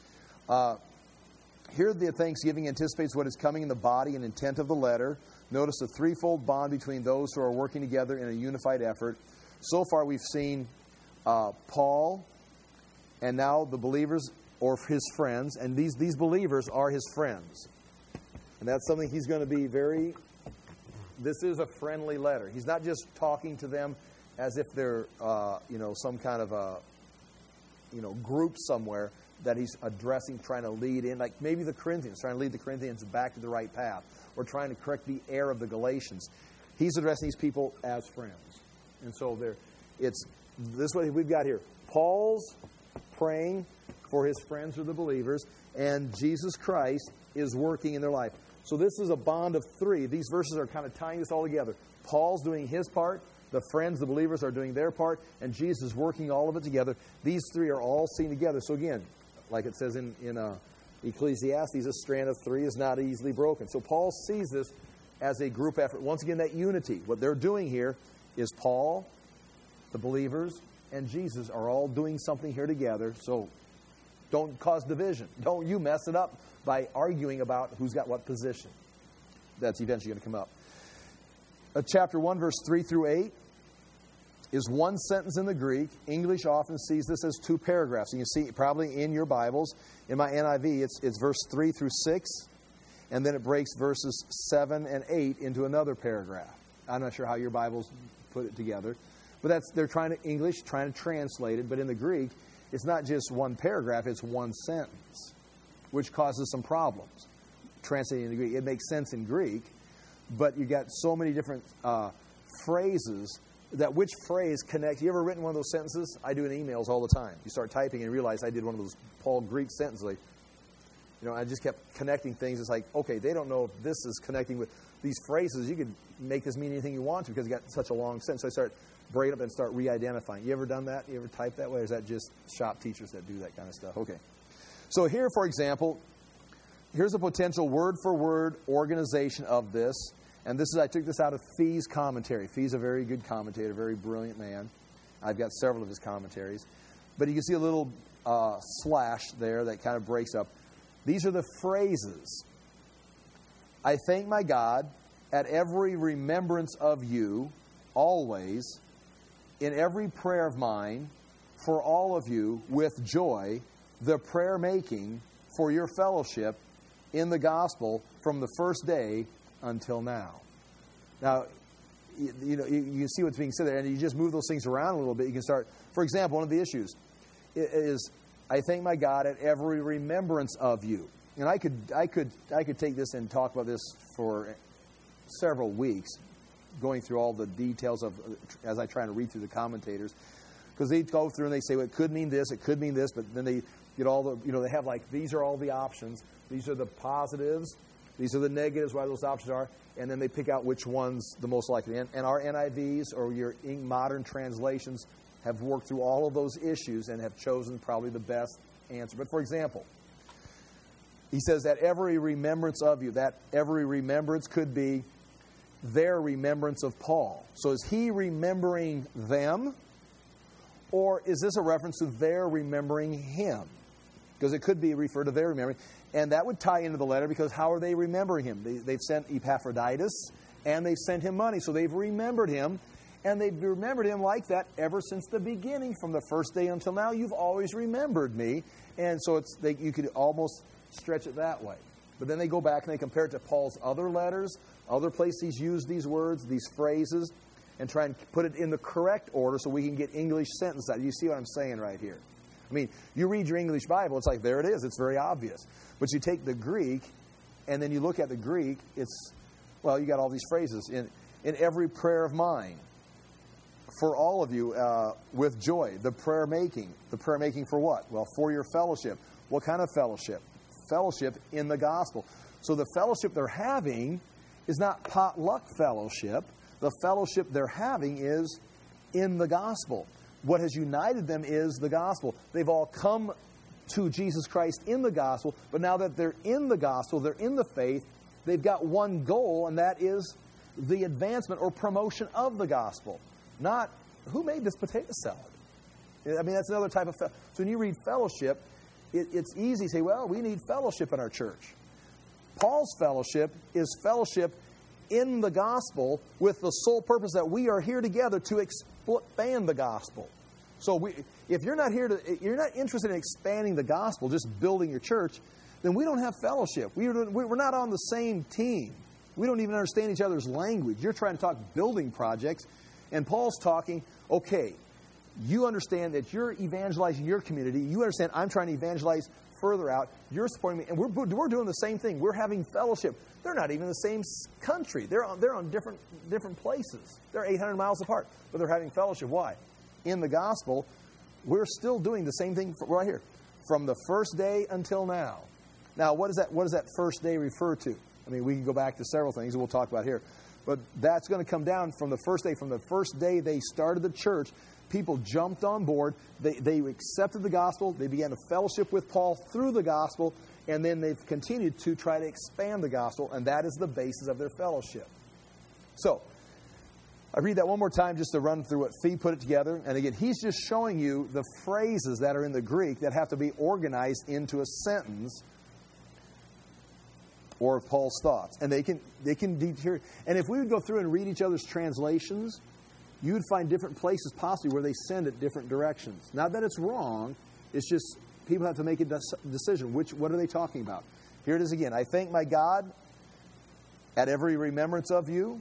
Uh, here the thanksgiving anticipates what is coming in the body and intent of the letter. Notice the threefold bond between those who are working together in a unified effort. So far we've seen uh, Paul and now the believers or his friends, and these, these believers are his friends. And that's something he's going to be very... This is a friendly letter. He's not just talking to them as if they're, uh, you know, some kind of a, you know, group somewhere that he's addressing, trying to lead in. Like maybe the Corinthians, trying to lead the Corinthians back to the right path, or trying to correct the error of the Galatians. He's addressing these people as friends. And so there, it's this is what we've got here. Paul's praying for his friends or the believers, and Jesus Christ is working in their life. So this is a bond of three. These verses are kind of tying this all together. Paul's doing his part. The friends, the believers, are doing their part. And Jesus is working all of it together. These three are all seen together. So again, like it says in, in uh, Ecclesiastes, a strand of three is not easily broken. So Paul sees this as a group effort. Once again, that unity. What they're doing here is Paul, the believers, and Jesus are all doing something here together. So don't cause division. Don't you mess it up by arguing about who's got what position. That's eventually going to come up. Uh, chapter one, verse three through eight is one sentence in the Greek. English often sees this as two paragraphs. And you see probably in your Bibles, in my N I V, it's, it's verse three through six, and then it breaks verses seven and eight into another paragraph. I'm not sure how your Bibles put it together. But that's they're trying to, English, trying to translate it. But in the Greek, it's not just one paragraph, it's one sentence, which causes some problems. Translating in Greek, it makes sense in Greek, but you got so many different uh, phrases that which phrase connects. You ever written one of those sentences? I do in emails all the time. You start typing and realize I did one of those Paul Greek sentences. Like, you know, I just kept connecting things. It's like, okay, they don't know if this is connecting with these phrases. You could make this mean anything you want to because you got such a long sentence. So I start break it up and start re-identifying. You ever done that? You ever type that way? Or is that just shop teachers that do that kind of stuff? Okay. So here, for example, here's a potential word-for-word organization of this. And this is I took this out of Fee's commentary. Fee's a very good commentator, very brilliant man. I've got several of his commentaries. But you can see a little uh, slash there that kind of breaks up. These are the phrases. I thank my God at every remembrance of you, always, in every prayer of mine for all of you with joy, the prayer making for your fellowship in the gospel from the first day until now. Now, you, you know, you, you can see what's being said there, and you just move those things around a little bit. You can start, for example, one of the issues is, I thank my God at every remembrance of you. And I could, I could, I could take this and talk about this for several weeks, going through all the details of, as I try to read through the commentators, because they go through and they say, well, it could mean this, it could mean this, but then they get all the, you know, they have like, these are all the options, these are the positives, these are the negatives, why those options are, and then they pick out which one's the most likely. And, and our N I Vs or your modern translations have worked through all of those issues and have chosen probably the best answer. But for example, he says that every remembrance of you, that every remembrance could be their remembrance of Paul. So is he remembering them, or is this a reference to their remembering him? Because it could be referred to their remembering. And that would tie into the letter, because how are they remembering him? They, they've sent Epaphroditus, and they've sent him money. So they've remembered him, and they've remembered him like that ever since the beginning, from the first day until now. You've always remembered me. And so it's they, you could almost stretch it that way. But then they go back and they compare it to Paul's other letters, other places he's used these words, these phrases, and try and put it in the correct order so we can get English sentences out. You see what I'm saying right here? I mean, you read your English Bible, it's like, there it is. It's very obvious. But you take the Greek, and then you look at the Greek, it's, well, you got all these phrases. In, in every prayer of mine, for all of you, uh, with joy, the prayer making. The prayer making for what? Well, for your fellowship. What kind of fellowship? Fellowship in the gospel. So the fellowship they're having is not potluck fellowship. The fellowship they're having is in the gospel. What has united them is the gospel. They've all come to Jesus Christ in the gospel, but now that they're in the gospel, they're in the faith, they've got one goal, and that is the advancement or promotion of the gospel. Not, who made this potato salad? I mean, that's another type of... Fe- so when you read fellowship, it, it's easy to say, well, we need fellowship in our church. Paul's fellowship is fellowship in the gospel with the sole purpose that we are here together to expand the gospel. So we, if you're not here to, you're not interested in expanding the gospel, just building your church, then we don't have fellowship. We are, we're not on the same team. We don't even understand each other's language. You're trying to talk building projects, and Paul's talking, okay, you understand that you're evangelizing your community. You understand I'm trying to evangelize further out. You're supporting me, and we're, we're doing the same thing. We're having fellowship. They're not even in the same country. They're on, they're on different, different places. They're eight hundred miles apart, but they're having fellowship. Why? In the gospel, we're still doing the same thing right here, from the first day until now. Now, what does that, what does that first day refer to? I mean, we can go back to several things that we'll talk about here. But that's going to come down from the first day. From the first day they started the church, people jumped on board. They, they accepted the gospel. They began to fellowship with Paul through the gospel. And then they've continued to try to expand the gospel. And that is the basis of their fellowship. So, I read that one more time just to run through what Fee put it together. And again, he's just showing you the phrases that are in the Greek that have to be organized into a sentence or Paul's thoughts. And they can they can deter. And if we would go through and read each other's translations, you would find different places possibly where they send it different directions. Not that it's wrong. It's just people have to make a decision. Which what are they talking about? Here it is again. I thank my God at every remembrance of you.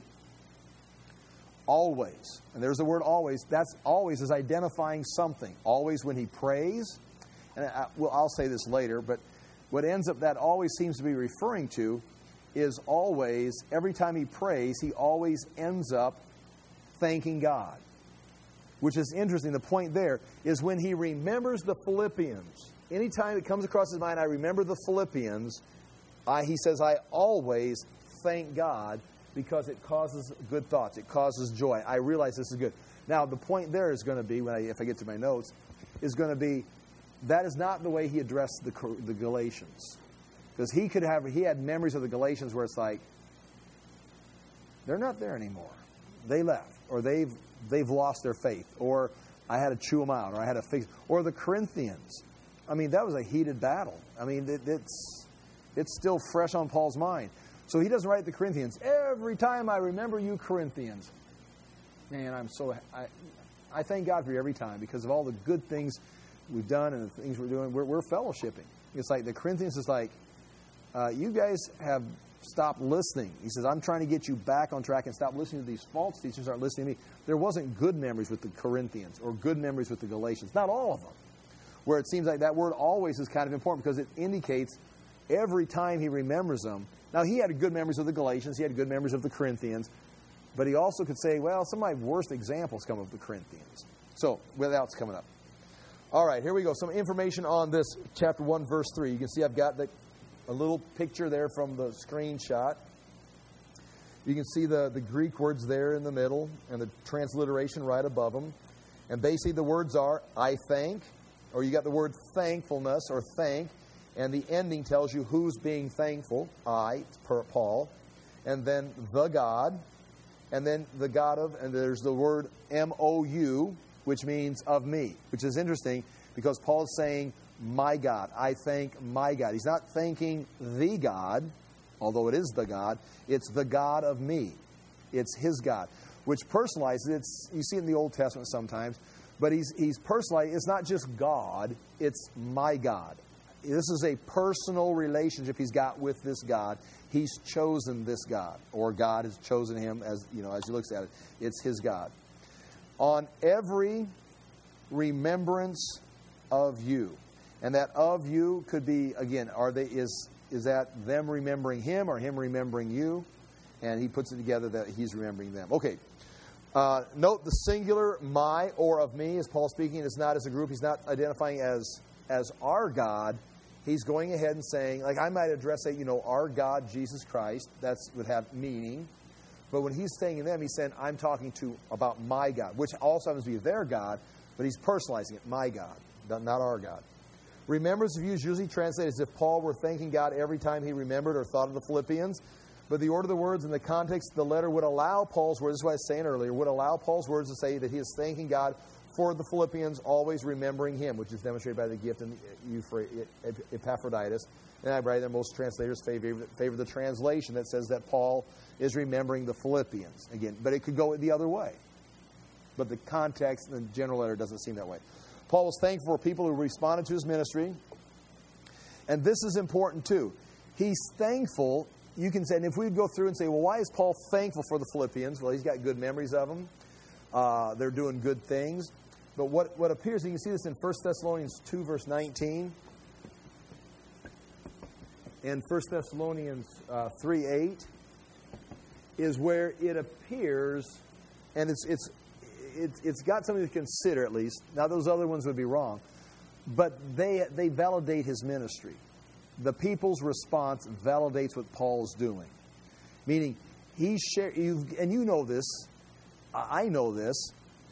Always. And there's the word always. That's always is identifying something. Always when he prays. And I, well, I'll say this later, but what ends up that always seems to be referring to is always, every time he prays, he always ends up thanking God. Which is interesting. The point there is when he remembers the Philippians. Anytime it comes across his mind, I remember the Philippians, I, he says, I always thank God because it causes good thoughts. It causes joy. I realize this is good. Now, the point there is going to be, when I, if I get to my notes, is going to be, that is not the way he addressed the, the Galatians. Because he could have, he had memories of the Galatians where it's like, they're not there anymore. They left. Or they've they've lost their faith. Or I had to chew them out. Or I had to fix. Or the Corinthians. I mean, that was a heated battle. I mean, it, it's it's still fresh on Paul's mind. So he doesn't write the Corinthians, every time I remember you Corinthians, man, I'm so I, I thank God for you every time because of all the good things we've done and the things we're doing. We're, we're fellowshipping. It's like the Corinthians is like, uh, you guys have stopped listening. He says, I'm trying to get you back on track and stop listening to these false teachers. Aren't listening to me. There wasn't good memories with the Corinthians or good memories with the Galatians. Not all of them. Where it seems like that word always is kind of important because it indicates every time he remembers them. Now, he had good memories of the Galatians. He had good memories of the Corinthians. But he also could say, well, some of my worst examples come of the Corinthians. So, what else coming up? All right, here we go. Some information on this chapter one, verse three. You can see I've got the, a little picture there from the screenshot. You can see the, the Greek words there in the middle and the transliteration right above them. And basically the words are, I thank, or you got the word thankfulness or thank, and the ending tells you who's being thankful. I, per Paul. And then the God. And then the God of, and there's the word M O U, which means of me, which is interesting because Paul's saying, my God. I thank my God. He's not thanking the God, although it is the God. It's the God of me. It's his God, which personalizes. It's, you see it in the Old Testament sometimes, but he's, he's personalized. It's not just God, it's my God. This is a personal relationship he's got with this God. He's chosen this God, or God has chosen him as, you know, as he looks at it. It's his God. On every remembrance of you. And that of you could be, again, are they is is that them remembering him or him remembering you? And he puts it together that he's remembering them. Okay. Uh, note the singular my or of me, as Paul speaking, is not as a group. He's not identifying as as our God. He's going ahead and saying, like I might address, say, you know, our God, Jesus Christ. That would have meaning. But when he's saying them, he's saying, I'm talking to about my God, which also happens to be their God, but he's personalizing it, my God, not our God. Remembrance of you is usually translated as if Paul were thanking God every time he remembered or thought of the Philippians. But the order of the words and the context of the letter would allow Paul's words, this is what I was saying earlier, would allow Paul's words to say that he is thanking God for the Philippians, always remembering him, which is demonstrated by the gift in Epaphroditus. And I write that most translators favor, favor the translation that says that Paul is remembering the Philippians. Again, but it could go the other way. But the context in the general letter doesn't seem that way. Paul was thankful for people who responded to his ministry. And this is important too. He's thankful. You can say, and if we'd go through and say, well, why is Paul thankful for the Philippians? Well, he's got good memories of them. Uh, they're doing good things. But what, what appears, you can see this in First Thessalonians two, verse nineteen. And First Thessalonians uh, three, eight is where it appears, and it's it's it's it's got something to consider at least. Now, those other ones would be wrong. But they they validate his ministry. The people's response validates what Paul's doing. Meaning, he share, and you know this, I know this,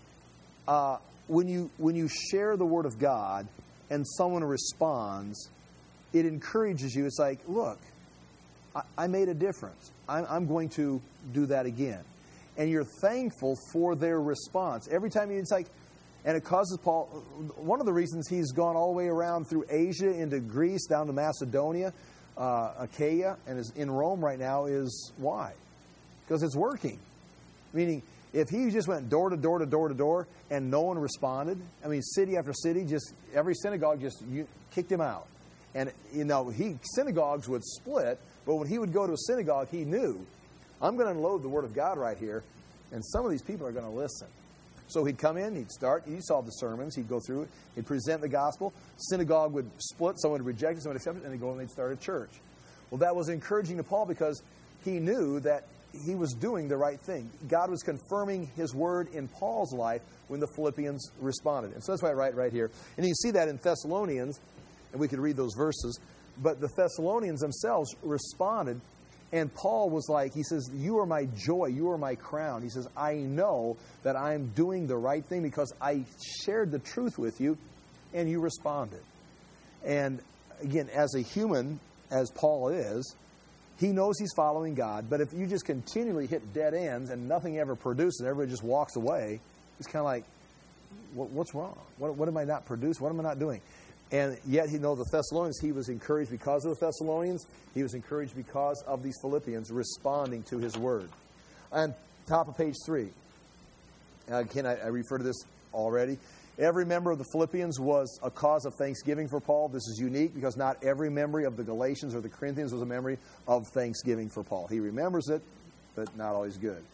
uh, when you when you share the Word of God and someone responds, it encourages you. It's like, look, I, I made a difference. I'm, I'm going to do that again. And you're thankful for their response. Every time you, it's like, and it causes Paul, one of the reasons he's gone all the way around through Asia into Greece, down to Macedonia, uh, Achaia, and is in Rome right now is why? Because it's working. Meaning, if he just went door to door to door to door and no one responded, I mean, city after city, just every synagogue just you, kicked him out. And, you know, he synagogues would split, but when he would go to a synagogue, he knew, I'm going to unload the Word of God right here, and some of these people are going to listen. So he'd come in, he'd start, he saw the sermons, he'd go through it, he'd present the gospel, synagogue would split, someone would reject it, someone would accept it, and they'd go and they'd start a church. Well, that was encouraging to Paul because he knew that he was doing the right thing. God was confirming His word in Paul's life when the Philippians responded. And so that's why I write right here. And you can see that in Thessalonians, and we could read those verses, but the Thessalonians themselves responded, and Paul was like, he says, you are my joy, you are my crown. He says, I know that I am doing the right thing because I shared the truth with you, and you responded. And again, as a human, as Paul is, he knows he's following God, but if you just continually hit dead ends and nothing ever produces, everybody just walks away, it's kind of like, what, what's wrong? What, what am I not producing? What am I not doing? And yet, you know, the Thessalonians, he was encouraged because of the Thessalonians. He was encouraged because of these Philippians responding to his word. And top of page three. Again, I, I refer to this already. Every member of the Philippians was a cause of thanksgiving for Paul. This is unique because not every memory of the Galatians or the Corinthians was a memory of thanksgiving for Paul. He remembers it, but not always good.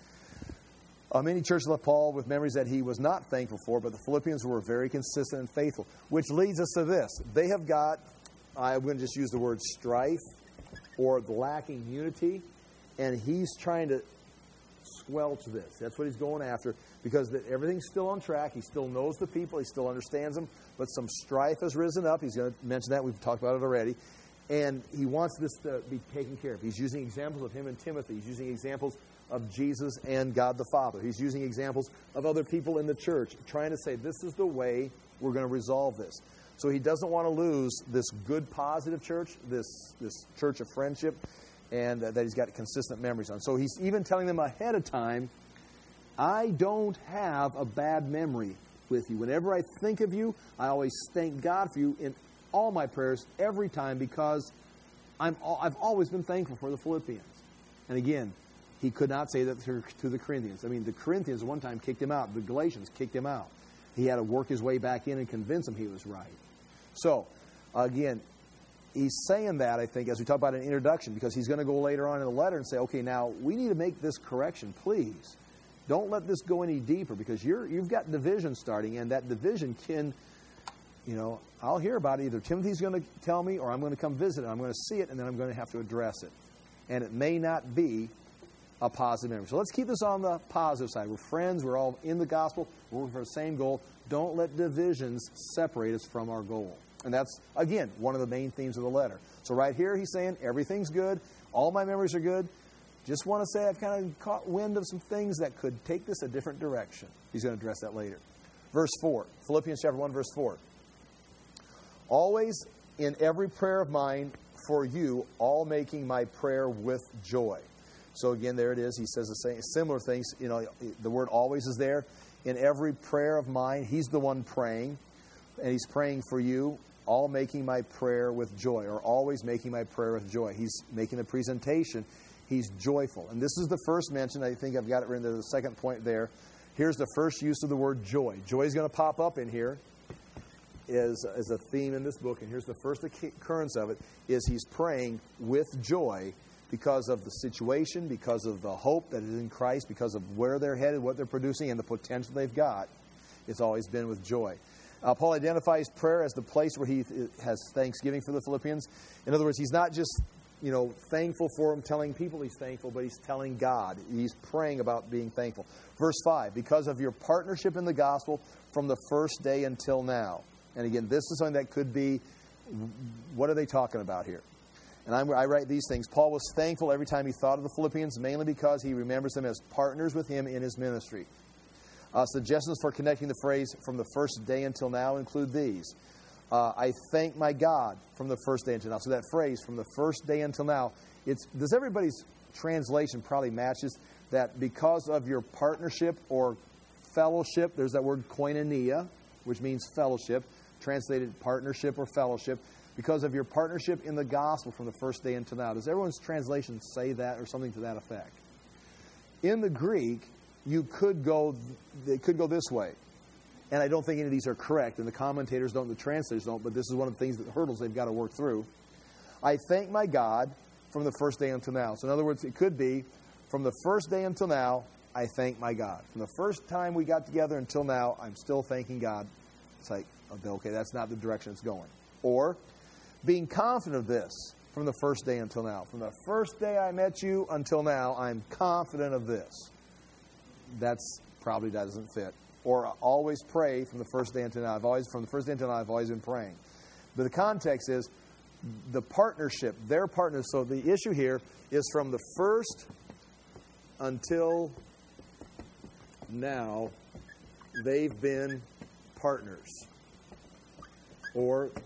Uh, many churches left Paul with memories that he was not thankful for, but the Philippians were very consistent and faithful, which leads us to this. They have got, I'm going to just use the word strife or the lacking unity, and he's trying to squelch this. That's what he's going after, because the, everything's still on track. He still knows the people. He still understands them. But some strife has risen up. He's going to mention that. We've talked about it already. And he wants this to be taken care of. He's using examples of him and Timothy. He's using examples of Jesus and God the Father. He's using examples of other people in the church, trying to say, this is the way we're going to resolve this. So he doesn't want to lose this good, positive church, this, this church of friendship, and uh, that he's got consistent memories on. So he's even telling them ahead of time, I don't have a bad memory with you. Whenever I think of you, I always thank God for you in all my prayers every time, because I'm all, I've always been thankful for the Philippians. And again, he could not say that to, to the Corinthians. I mean, the Corinthians one time kicked him out. The Galatians kicked him out. He had to work his way back in and convince them he was right. So, again, he's saying that, I think, as we talk about an introduction, because he's going to go later on in the letter and say, okay, now we need to make this correction, please. Don't let this go any deeper, because you're, you've got division starting, and that division can, you know, I'll hear about it. Either Timothy's going to tell me, or I'm going to come visit it. I'm going to see it, and then I'm going to have to address it. And it may not be a positive memory. So let's keep this on the positive side. We're friends. We're all in the gospel. We're working for the same goal. Don't let divisions separate us from our goal. And that's, again, one of the main themes of the letter. So right here he's saying, everything's good. All my memories are good. Just want to say I've kind of caught wind of some things that could take this a different direction. He's going to address that later. Verse four, Philippians chapter one, verse four. Always in every prayer of mine for you, all making my prayer with joy. So again, there it is. He says the same, similar things. You know, the word always is there. In every prayer of mine, he's the one praying, and he's praying for you, all making my prayer with joy, or always making my prayer with joy. He's making the presentation. He's joyful. And this is the first mention. I think I've got it written to the second point there. Here's the first use of the word joy. Joy is going to pop up in here as, as a theme in this book. And here's the first occurrence of it, is he's praying with joy because of the situation, because of the hope that is in Christ, because of where they're headed, what they're producing, and the potential they've got. It's always been with joy. Uh, Paul identifies prayer as the place where he has thanksgiving for the Philippians. In other words, he's not just, you know, thankful for them, telling people he's thankful, but he's telling God. He's praying about being thankful. Verse five, because of your partnership in the gospel from the first day until now. And again, this is something that could be, what are they talking about here? And I'm, I write these things. Paul was thankful every time he thought of the Philippians, mainly because he remembers them as partners with him in his ministry. Uh, suggestions for connecting the phrase from the first day until now include these. Uh, I thank my God from the first day until now. So that phrase, from the first day until now, it's, does everybody's translation probably matches that because of your partnership or fellowship, there's that word koinonia, which means fellowship, translated partnership or fellowship, because of your partnership in the gospel from the first day until now. Does everyone's translation say that or something to that effect? In the Greek, you could go, it could go this way. And I don't think any of these are correct, and the commentators don't, the translators don't, but this is one of the things, that hurdles they've got to work through. I thank my God from the first day until now. So in other words, it could be, from the first day until now, I thank my God. From the first time we got together until now, I'm still thanking God. It's like, okay, that's not the direction it's going. Or, being confident of this from the first day until now. From the first day I met you until now, I'm confident of this. That's probably doesn't fit. Or always pray from the first day until now. I've always, from the first day until now, I've always been praying. But the context is the partnership, their partners. So the issue here is from the first until now, they've been partners. Or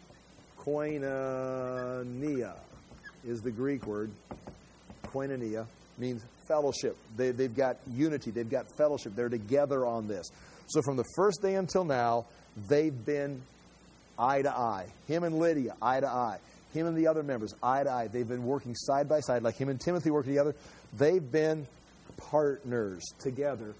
koinonia is the Greek word. Koinonia means fellowship. They, they've got unity. They've got fellowship. They're together on this. So from the first day until now, they've been eye to eye. Him and Lydia, eye to eye. Him and the other members, eye to eye. They've been working side by side, like him and Timothy work together. They've been partners together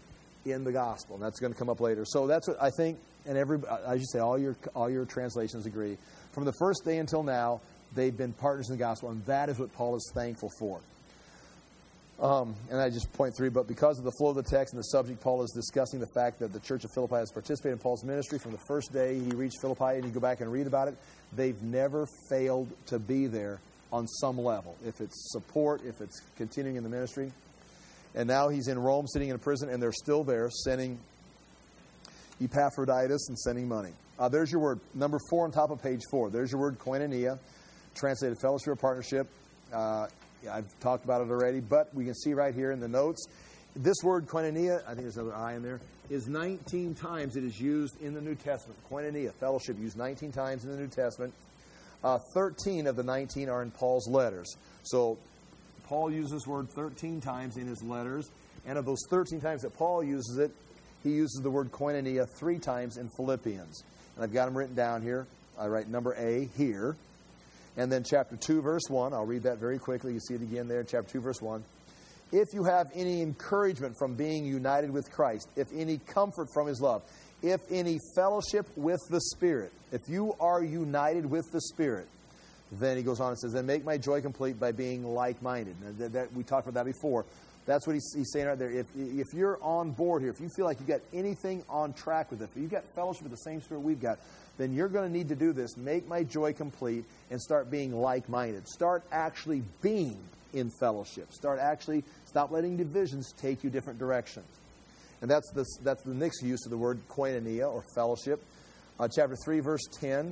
in the gospel. And that's going to come up later. So that's what I think, and every, I should say all your all your translations agree. From the first day until now, they've been partners in the gospel, and that is what Paul is thankful for. Um, and I just point three, but because of the flow of the text and the subject, Paul is discussing the fact that the church of Philippi has participated in Paul's ministry from the first day he reached Philippi, and you go back and read about it. They've never failed to be there on some level, if it's support, if it's continuing in the ministry. And now he's in Rome sitting in a prison, and they're still there sending Epaphroditus and sending money. Uh, there's your word, number four on top of page four. There's your word, koinonia, translated fellowship or partnership. Uh, I've talked about it already, but we can see right here in the notes, this word koinonia, I think there's another I in there, is nineteen times it is used in the New Testament. Koinonia, fellowship, used nineteen times in the New Testament. Uh, thirteen of the nineteen are in Paul's letters. So Paul uses this word thirteen times in his letters, and of those thirteen times that Paul uses it, he uses the word koinonia three times in Philippians. And I've got them written down here. I write number A here. And then chapter two, verse one. I'll read that very quickly. You see it again there, chapter two, verse one. If you have any encouragement from being united with Christ, if any comfort from His love, if any fellowship with the Spirit, if you are united with the Spirit, then he goes on and says, then make my joy complete by being like-minded. That, that, we talked about that before. That's what he's, he's saying right there. If, if you're on board here, if you feel like you've got anything on track with it, if you've got fellowship with the same Spirit we've got, then you're going to need to do this. Make my joy complete and start being like-minded. Start actually being in fellowship. Start actually, stop letting divisions take you different directions. And that's the, that's the next use of the word koinonia or fellowship. Uh, chapter three, verse ten.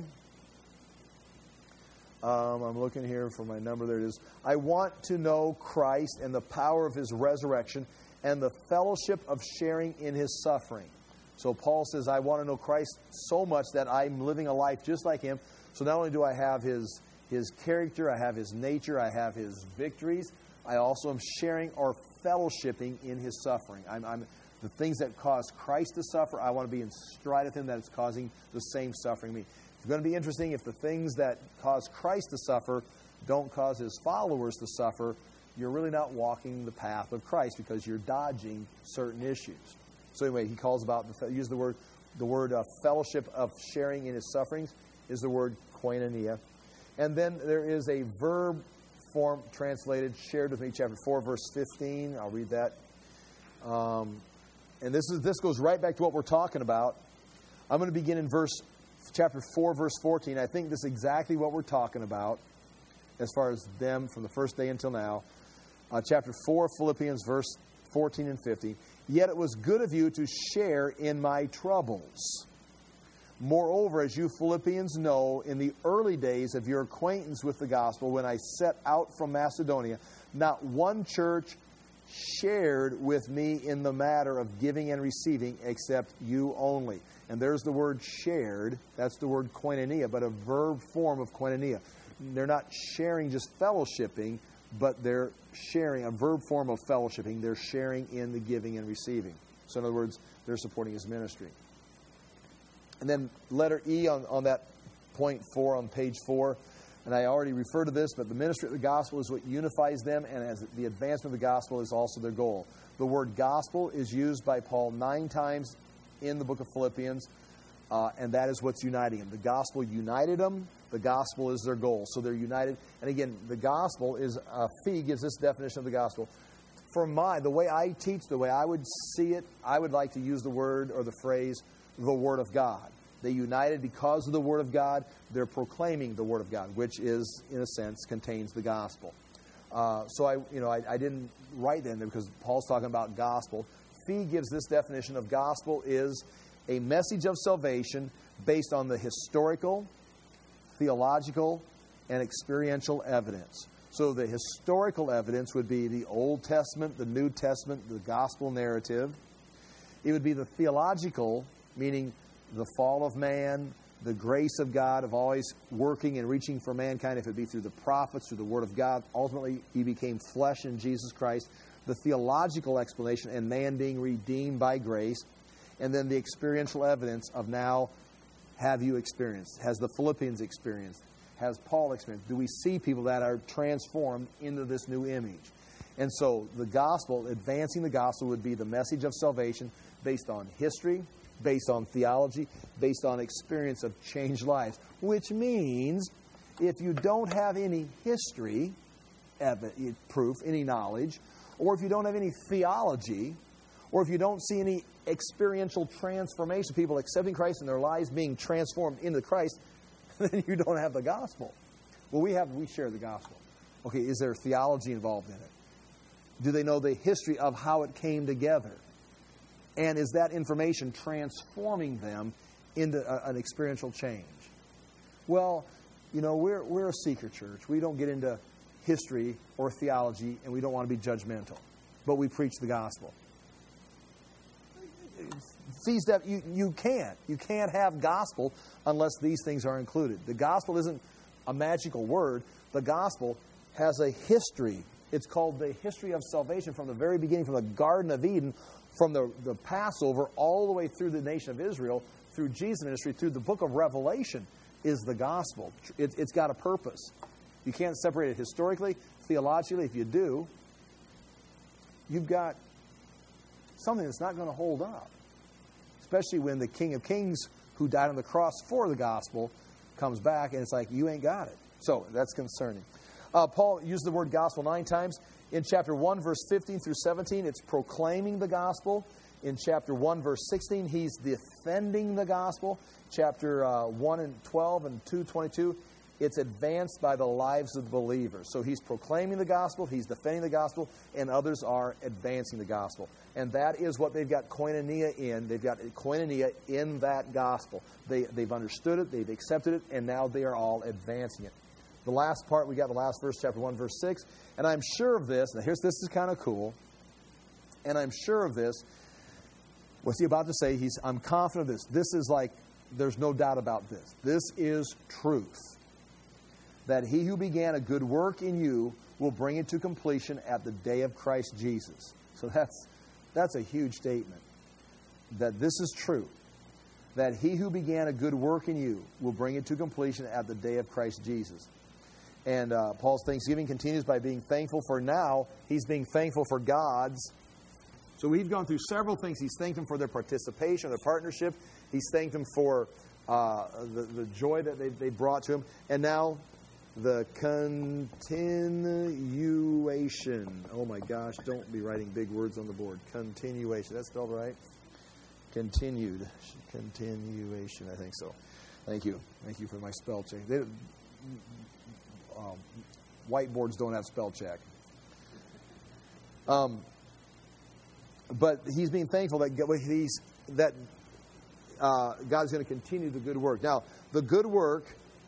Um, I'm looking here for my number. There it is. I want to know Christ and the power of His resurrection and the fellowship of sharing in His suffering. So Paul says, I want to know Christ so much that I'm living a life just like Him. So not only do I have His, his character, I have His nature, I have His victories, I also am sharing or fellowshipping in His suffering. I'm, I'm the things that cause Christ to suffer, I want to be in stride with Him that is causing the same suffering me. It's going to be interesting if the things that cause Christ to suffer don't cause His followers to suffer. You're really not walking the path of Christ because you're dodging certain issues. So anyway, he calls about, the, use the word, the word uh, fellowship of sharing in His sufferings is the word koinonia. And then there is a verb form translated, shared with me, chapter four, verse fifteen. I'll read that. Um, and this is this goes right back to what we're talking about. I'm going to begin in verse chapter four, verse fourteen. I think this is exactly what we're talking about as far as them from the first day until now. Uh, chapter four, Philippians, verse fourteen and fifteen. Yet it was good of you to share in my troubles. Moreover, as you Philippians know, in the early days of your acquaintance with the gospel, when I set out from Macedonia, not one church shared with me in the matter of giving and receiving except you only. And there's the word shared. That's the word koinonia, but a verb form of koinonia. They're not sharing, just fellowshipping, but they're sharing, a verb form of fellowshipping. They're sharing in the giving and receiving. So in other words, they're supporting His ministry. And then letter E on, on that point four on page four. And I already referred to this, but the ministry of the gospel is what unifies them, and as the advancement of the gospel is also their goal. The word gospel is used by Paul nine times in the book of Philippians, uh, and that is what's uniting them. The gospel united them. The gospel is their goal. So they're united. And again, the gospel is, uh, Fee gives this definition of the gospel. For my, the way I teach, the way I would see it, I would like to use the word or the phrase, the Word of God. They united because of the Word of God. They're proclaiming the Word of God, which is, in a sense, contains the gospel. Uh, so I, you know, I, I didn't write that in there because Paul's talking about gospel. Fee gives this definition of gospel is a message of salvation based on the historical, theological, and experiential evidence. So the historical evidence would be the Old Testament, the New Testament, the gospel narrative. It would be the theological, meaning the fall of man, the grace of God of always working and reaching for mankind, if it be through the prophets, through the Word of God. Ultimately, He became flesh in Jesus Christ. The theological explanation and man being redeemed by grace. And then the experiential evidence of now, have you experienced? Has the Philippians experienced? Has Paul experienced? Do we see people that are transformed into this new image? And so the gospel, advancing the gospel, would be the message of salvation based on history, based on theology, based on experience of changed lives. Which means if you don't have any history ev- proof, any knowledge, or if you don't have any theology, or if you don't see any experiential transformation, people accepting Christ and their lives being transformed into Christ, then you don't have the gospel. Well, we have we share the gospel. Okay, is there theology involved in it? Do they know the history of how it came together? And is that information transforming them into a, an experiential change? Well, you know, we're we're a seeker church. We don't get into history or theology, and we don't want to be judgmental. But we preach the gospel. These you, you can't. You can't have gospel unless these things are included. The gospel isn't a magical word. The gospel has a history. It's called the history of salvation from the very beginning, from the Garden of Eden, from the, the Passover, all the way through the nation of Israel, through Jesus' ministry, through the book of Revelation, is the gospel. It, it's got a purpose. You can't separate it historically, theologically. If you do, you've got something that's not going to hold up. Especially when the King of Kings, who died on the cross for the gospel, comes back, and it's like, you ain't got it. So that's concerning. Uh, Paul used the word gospel nine times. In chapter one, verse fifteen through seventeen, it's proclaiming the gospel. In chapter one, verse sixteen, he's defending the gospel. Chapter uh, one and twelve and two twenty-two, it's advanced by the lives of the believers. So he's proclaiming the gospel, he's defending the gospel, and others are advancing the gospel. And that is what they've got koinonia in. They've got koinonia in that gospel. They, they've understood it, they've accepted it, and now they are all advancing it. The last part, we got the last verse, chapter one, verse six. And I'm sure of this. Now, here's this is kind of cool. And I'm sure of this. What's he about to say? He's, I'm confident of this. This is like, there's no doubt about this. This is truth. That he who began a good work in you will bring it to completion at the day of Christ Jesus. So that's that's a huge statement. That this is true. That he who began a good work in you will bring it to completion at the day of Christ Jesus. And uh, Paul's thanksgiving continues by being thankful for now. He's being thankful for God's. So we've gone through several things. He's thanked them for their participation, their partnership. He's thanked them for uh, the, the joy that they, they brought to him. And now the continuation. Oh my gosh, don't be writing big words on the board. Continuation. That's spelled right? Continued. Continuation, I think so. Thank you. Thank you for my spell check. They, um, whiteboards don't have spell check. Um, but he's being thankful that he's that uh, God's going to continue the good work. Now, the good work,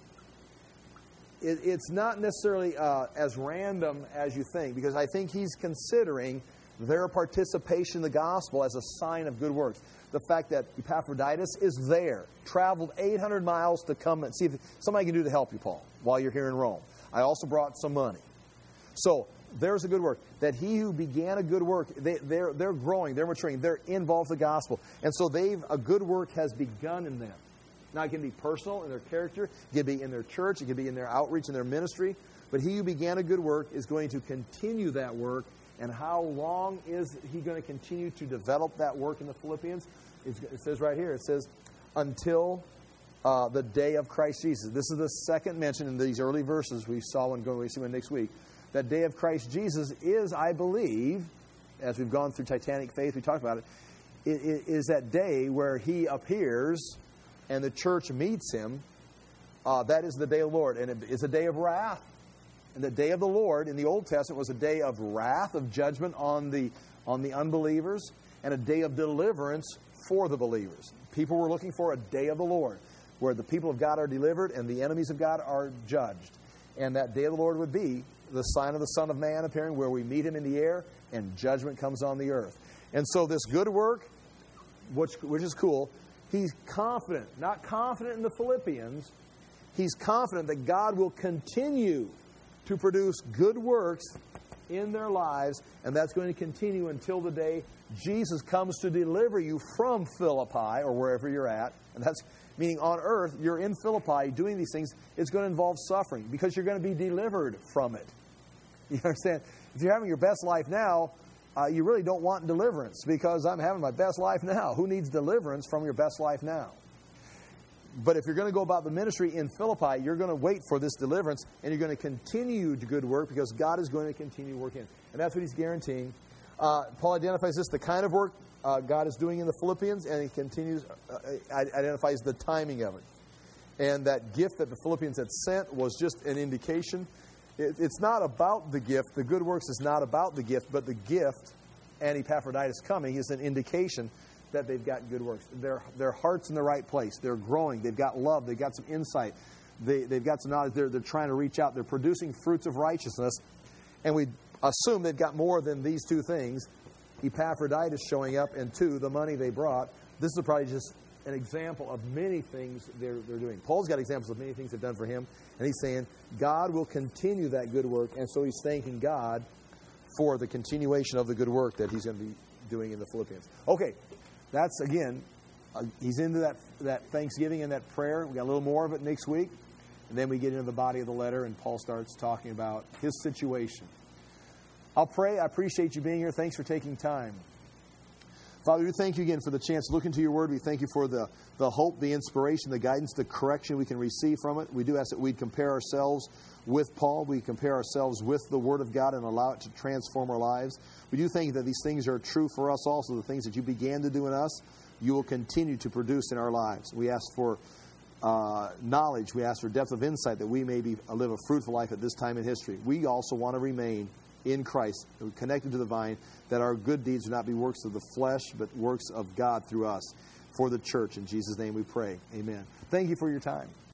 it, it's not necessarily uh, as random as you think, because I think he's considering their participation in the gospel as a sign of good works. The fact that Epaphroditus is there, traveled eight hundred miles to come and see if somebody can do to help you, Paul, while you're here in Rome. I also brought some money. So there's a good work. That he who began a good work, they, they're, they're growing, they're maturing, they're involved in the gospel. And so they've a good work has begun in them. Now it can be personal in their character, it can be in their church, it can be in their outreach and their ministry. But he who began a good work is going to continue that work. And how long is he going to continue to develop that work in the Philippians? It says right here, it says, until uh, the day of Christ Jesus. This is the second mention in these early verses. We saw one going, we see one next week. That day of Christ Jesus is, I believe, as we've gone through Titanic faith, we talked about it, it, it is that day where he appears and the church meets him. Uh, that is the day of the Lord. And it, it's a day of wrath. And the day of the Lord in the Old Testament was a day of wrath, of judgment on the on the unbelievers, and a day of deliverance for the believers. People were looking for a day of the Lord, where the people of God are delivered and the enemies of God are judged. And that day of the Lord would be the sign of the Son of Man appearing, where we meet him in the air and judgment comes on the earth. And so this good work, which, which is cool, he's confident, not confident in the Philippians, he's confident that God will continue to produce good works in their lives, and that's going to continue until the day Jesus comes to deliver you from Philippi or wherever you're at. And that's meaning on earth, you're in Philippi doing these things. It's going to involve suffering because you're going to be delivered from it. You understand? If you're having your best life now, uh, you really don't want deliverance because I'm having my best life now. Who needs deliverance from your best life now? But if you're going to go about the ministry in Philippi, you're going to wait for this deliverance, and you're going to continue the good work because God is going to continue working. And that's what he's guaranteeing. Uh, Paul identifies this, the kind of work uh, God is doing in the Philippians, and he continues, uh, identifies the timing of it. And that gift that the Philippians had sent was just an indication. It, it's not about the gift. The good works is not about the gift, but the gift and Epaphroditus coming is an indication that they've got good works. Their, their heart's in the right place. They're growing. They've got love. They've got some insight. They, they've got some knowledge. They're, they're trying to reach out. They're producing fruits of righteousness. And we assume they've got more than these two things. Epaphroditus showing up, and two, the money they brought. This is probably just an example of many things they're, they're doing. Paul's got examples of many things they've done for him. And he's saying God will continue that good work. And so he's thanking God for the continuation of the good work that he's going to be doing in the Philippians. Okay. That's, again, uh, he's into that that Thanksgiving and that prayer. We got a little more of it next week. And then we get into the body of the letter, and Paul starts talking about his situation. I'll pray. I appreciate you being here. Thanks for taking time. Father, we thank you again for the chance to look into your word. We thank you for the, the hope, the inspiration, the guidance, the correction we can receive from it. We do ask that we'd compare ourselves with Paul. We compare ourselves with the Word of God and allow it to transform our lives. We do think that these things are true for us also. The things that you began to do in us, you will continue to produce in our lives. We ask for uh, knowledge. We ask for depth of insight that we may be, uh, live a fruitful life at this time in history. We also want to remain in Christ, connected to the vine, that our good deeds do not be works of the flesh, but works of God through us for the church. In Jesus' name we pray. Amen. Thank you for your time.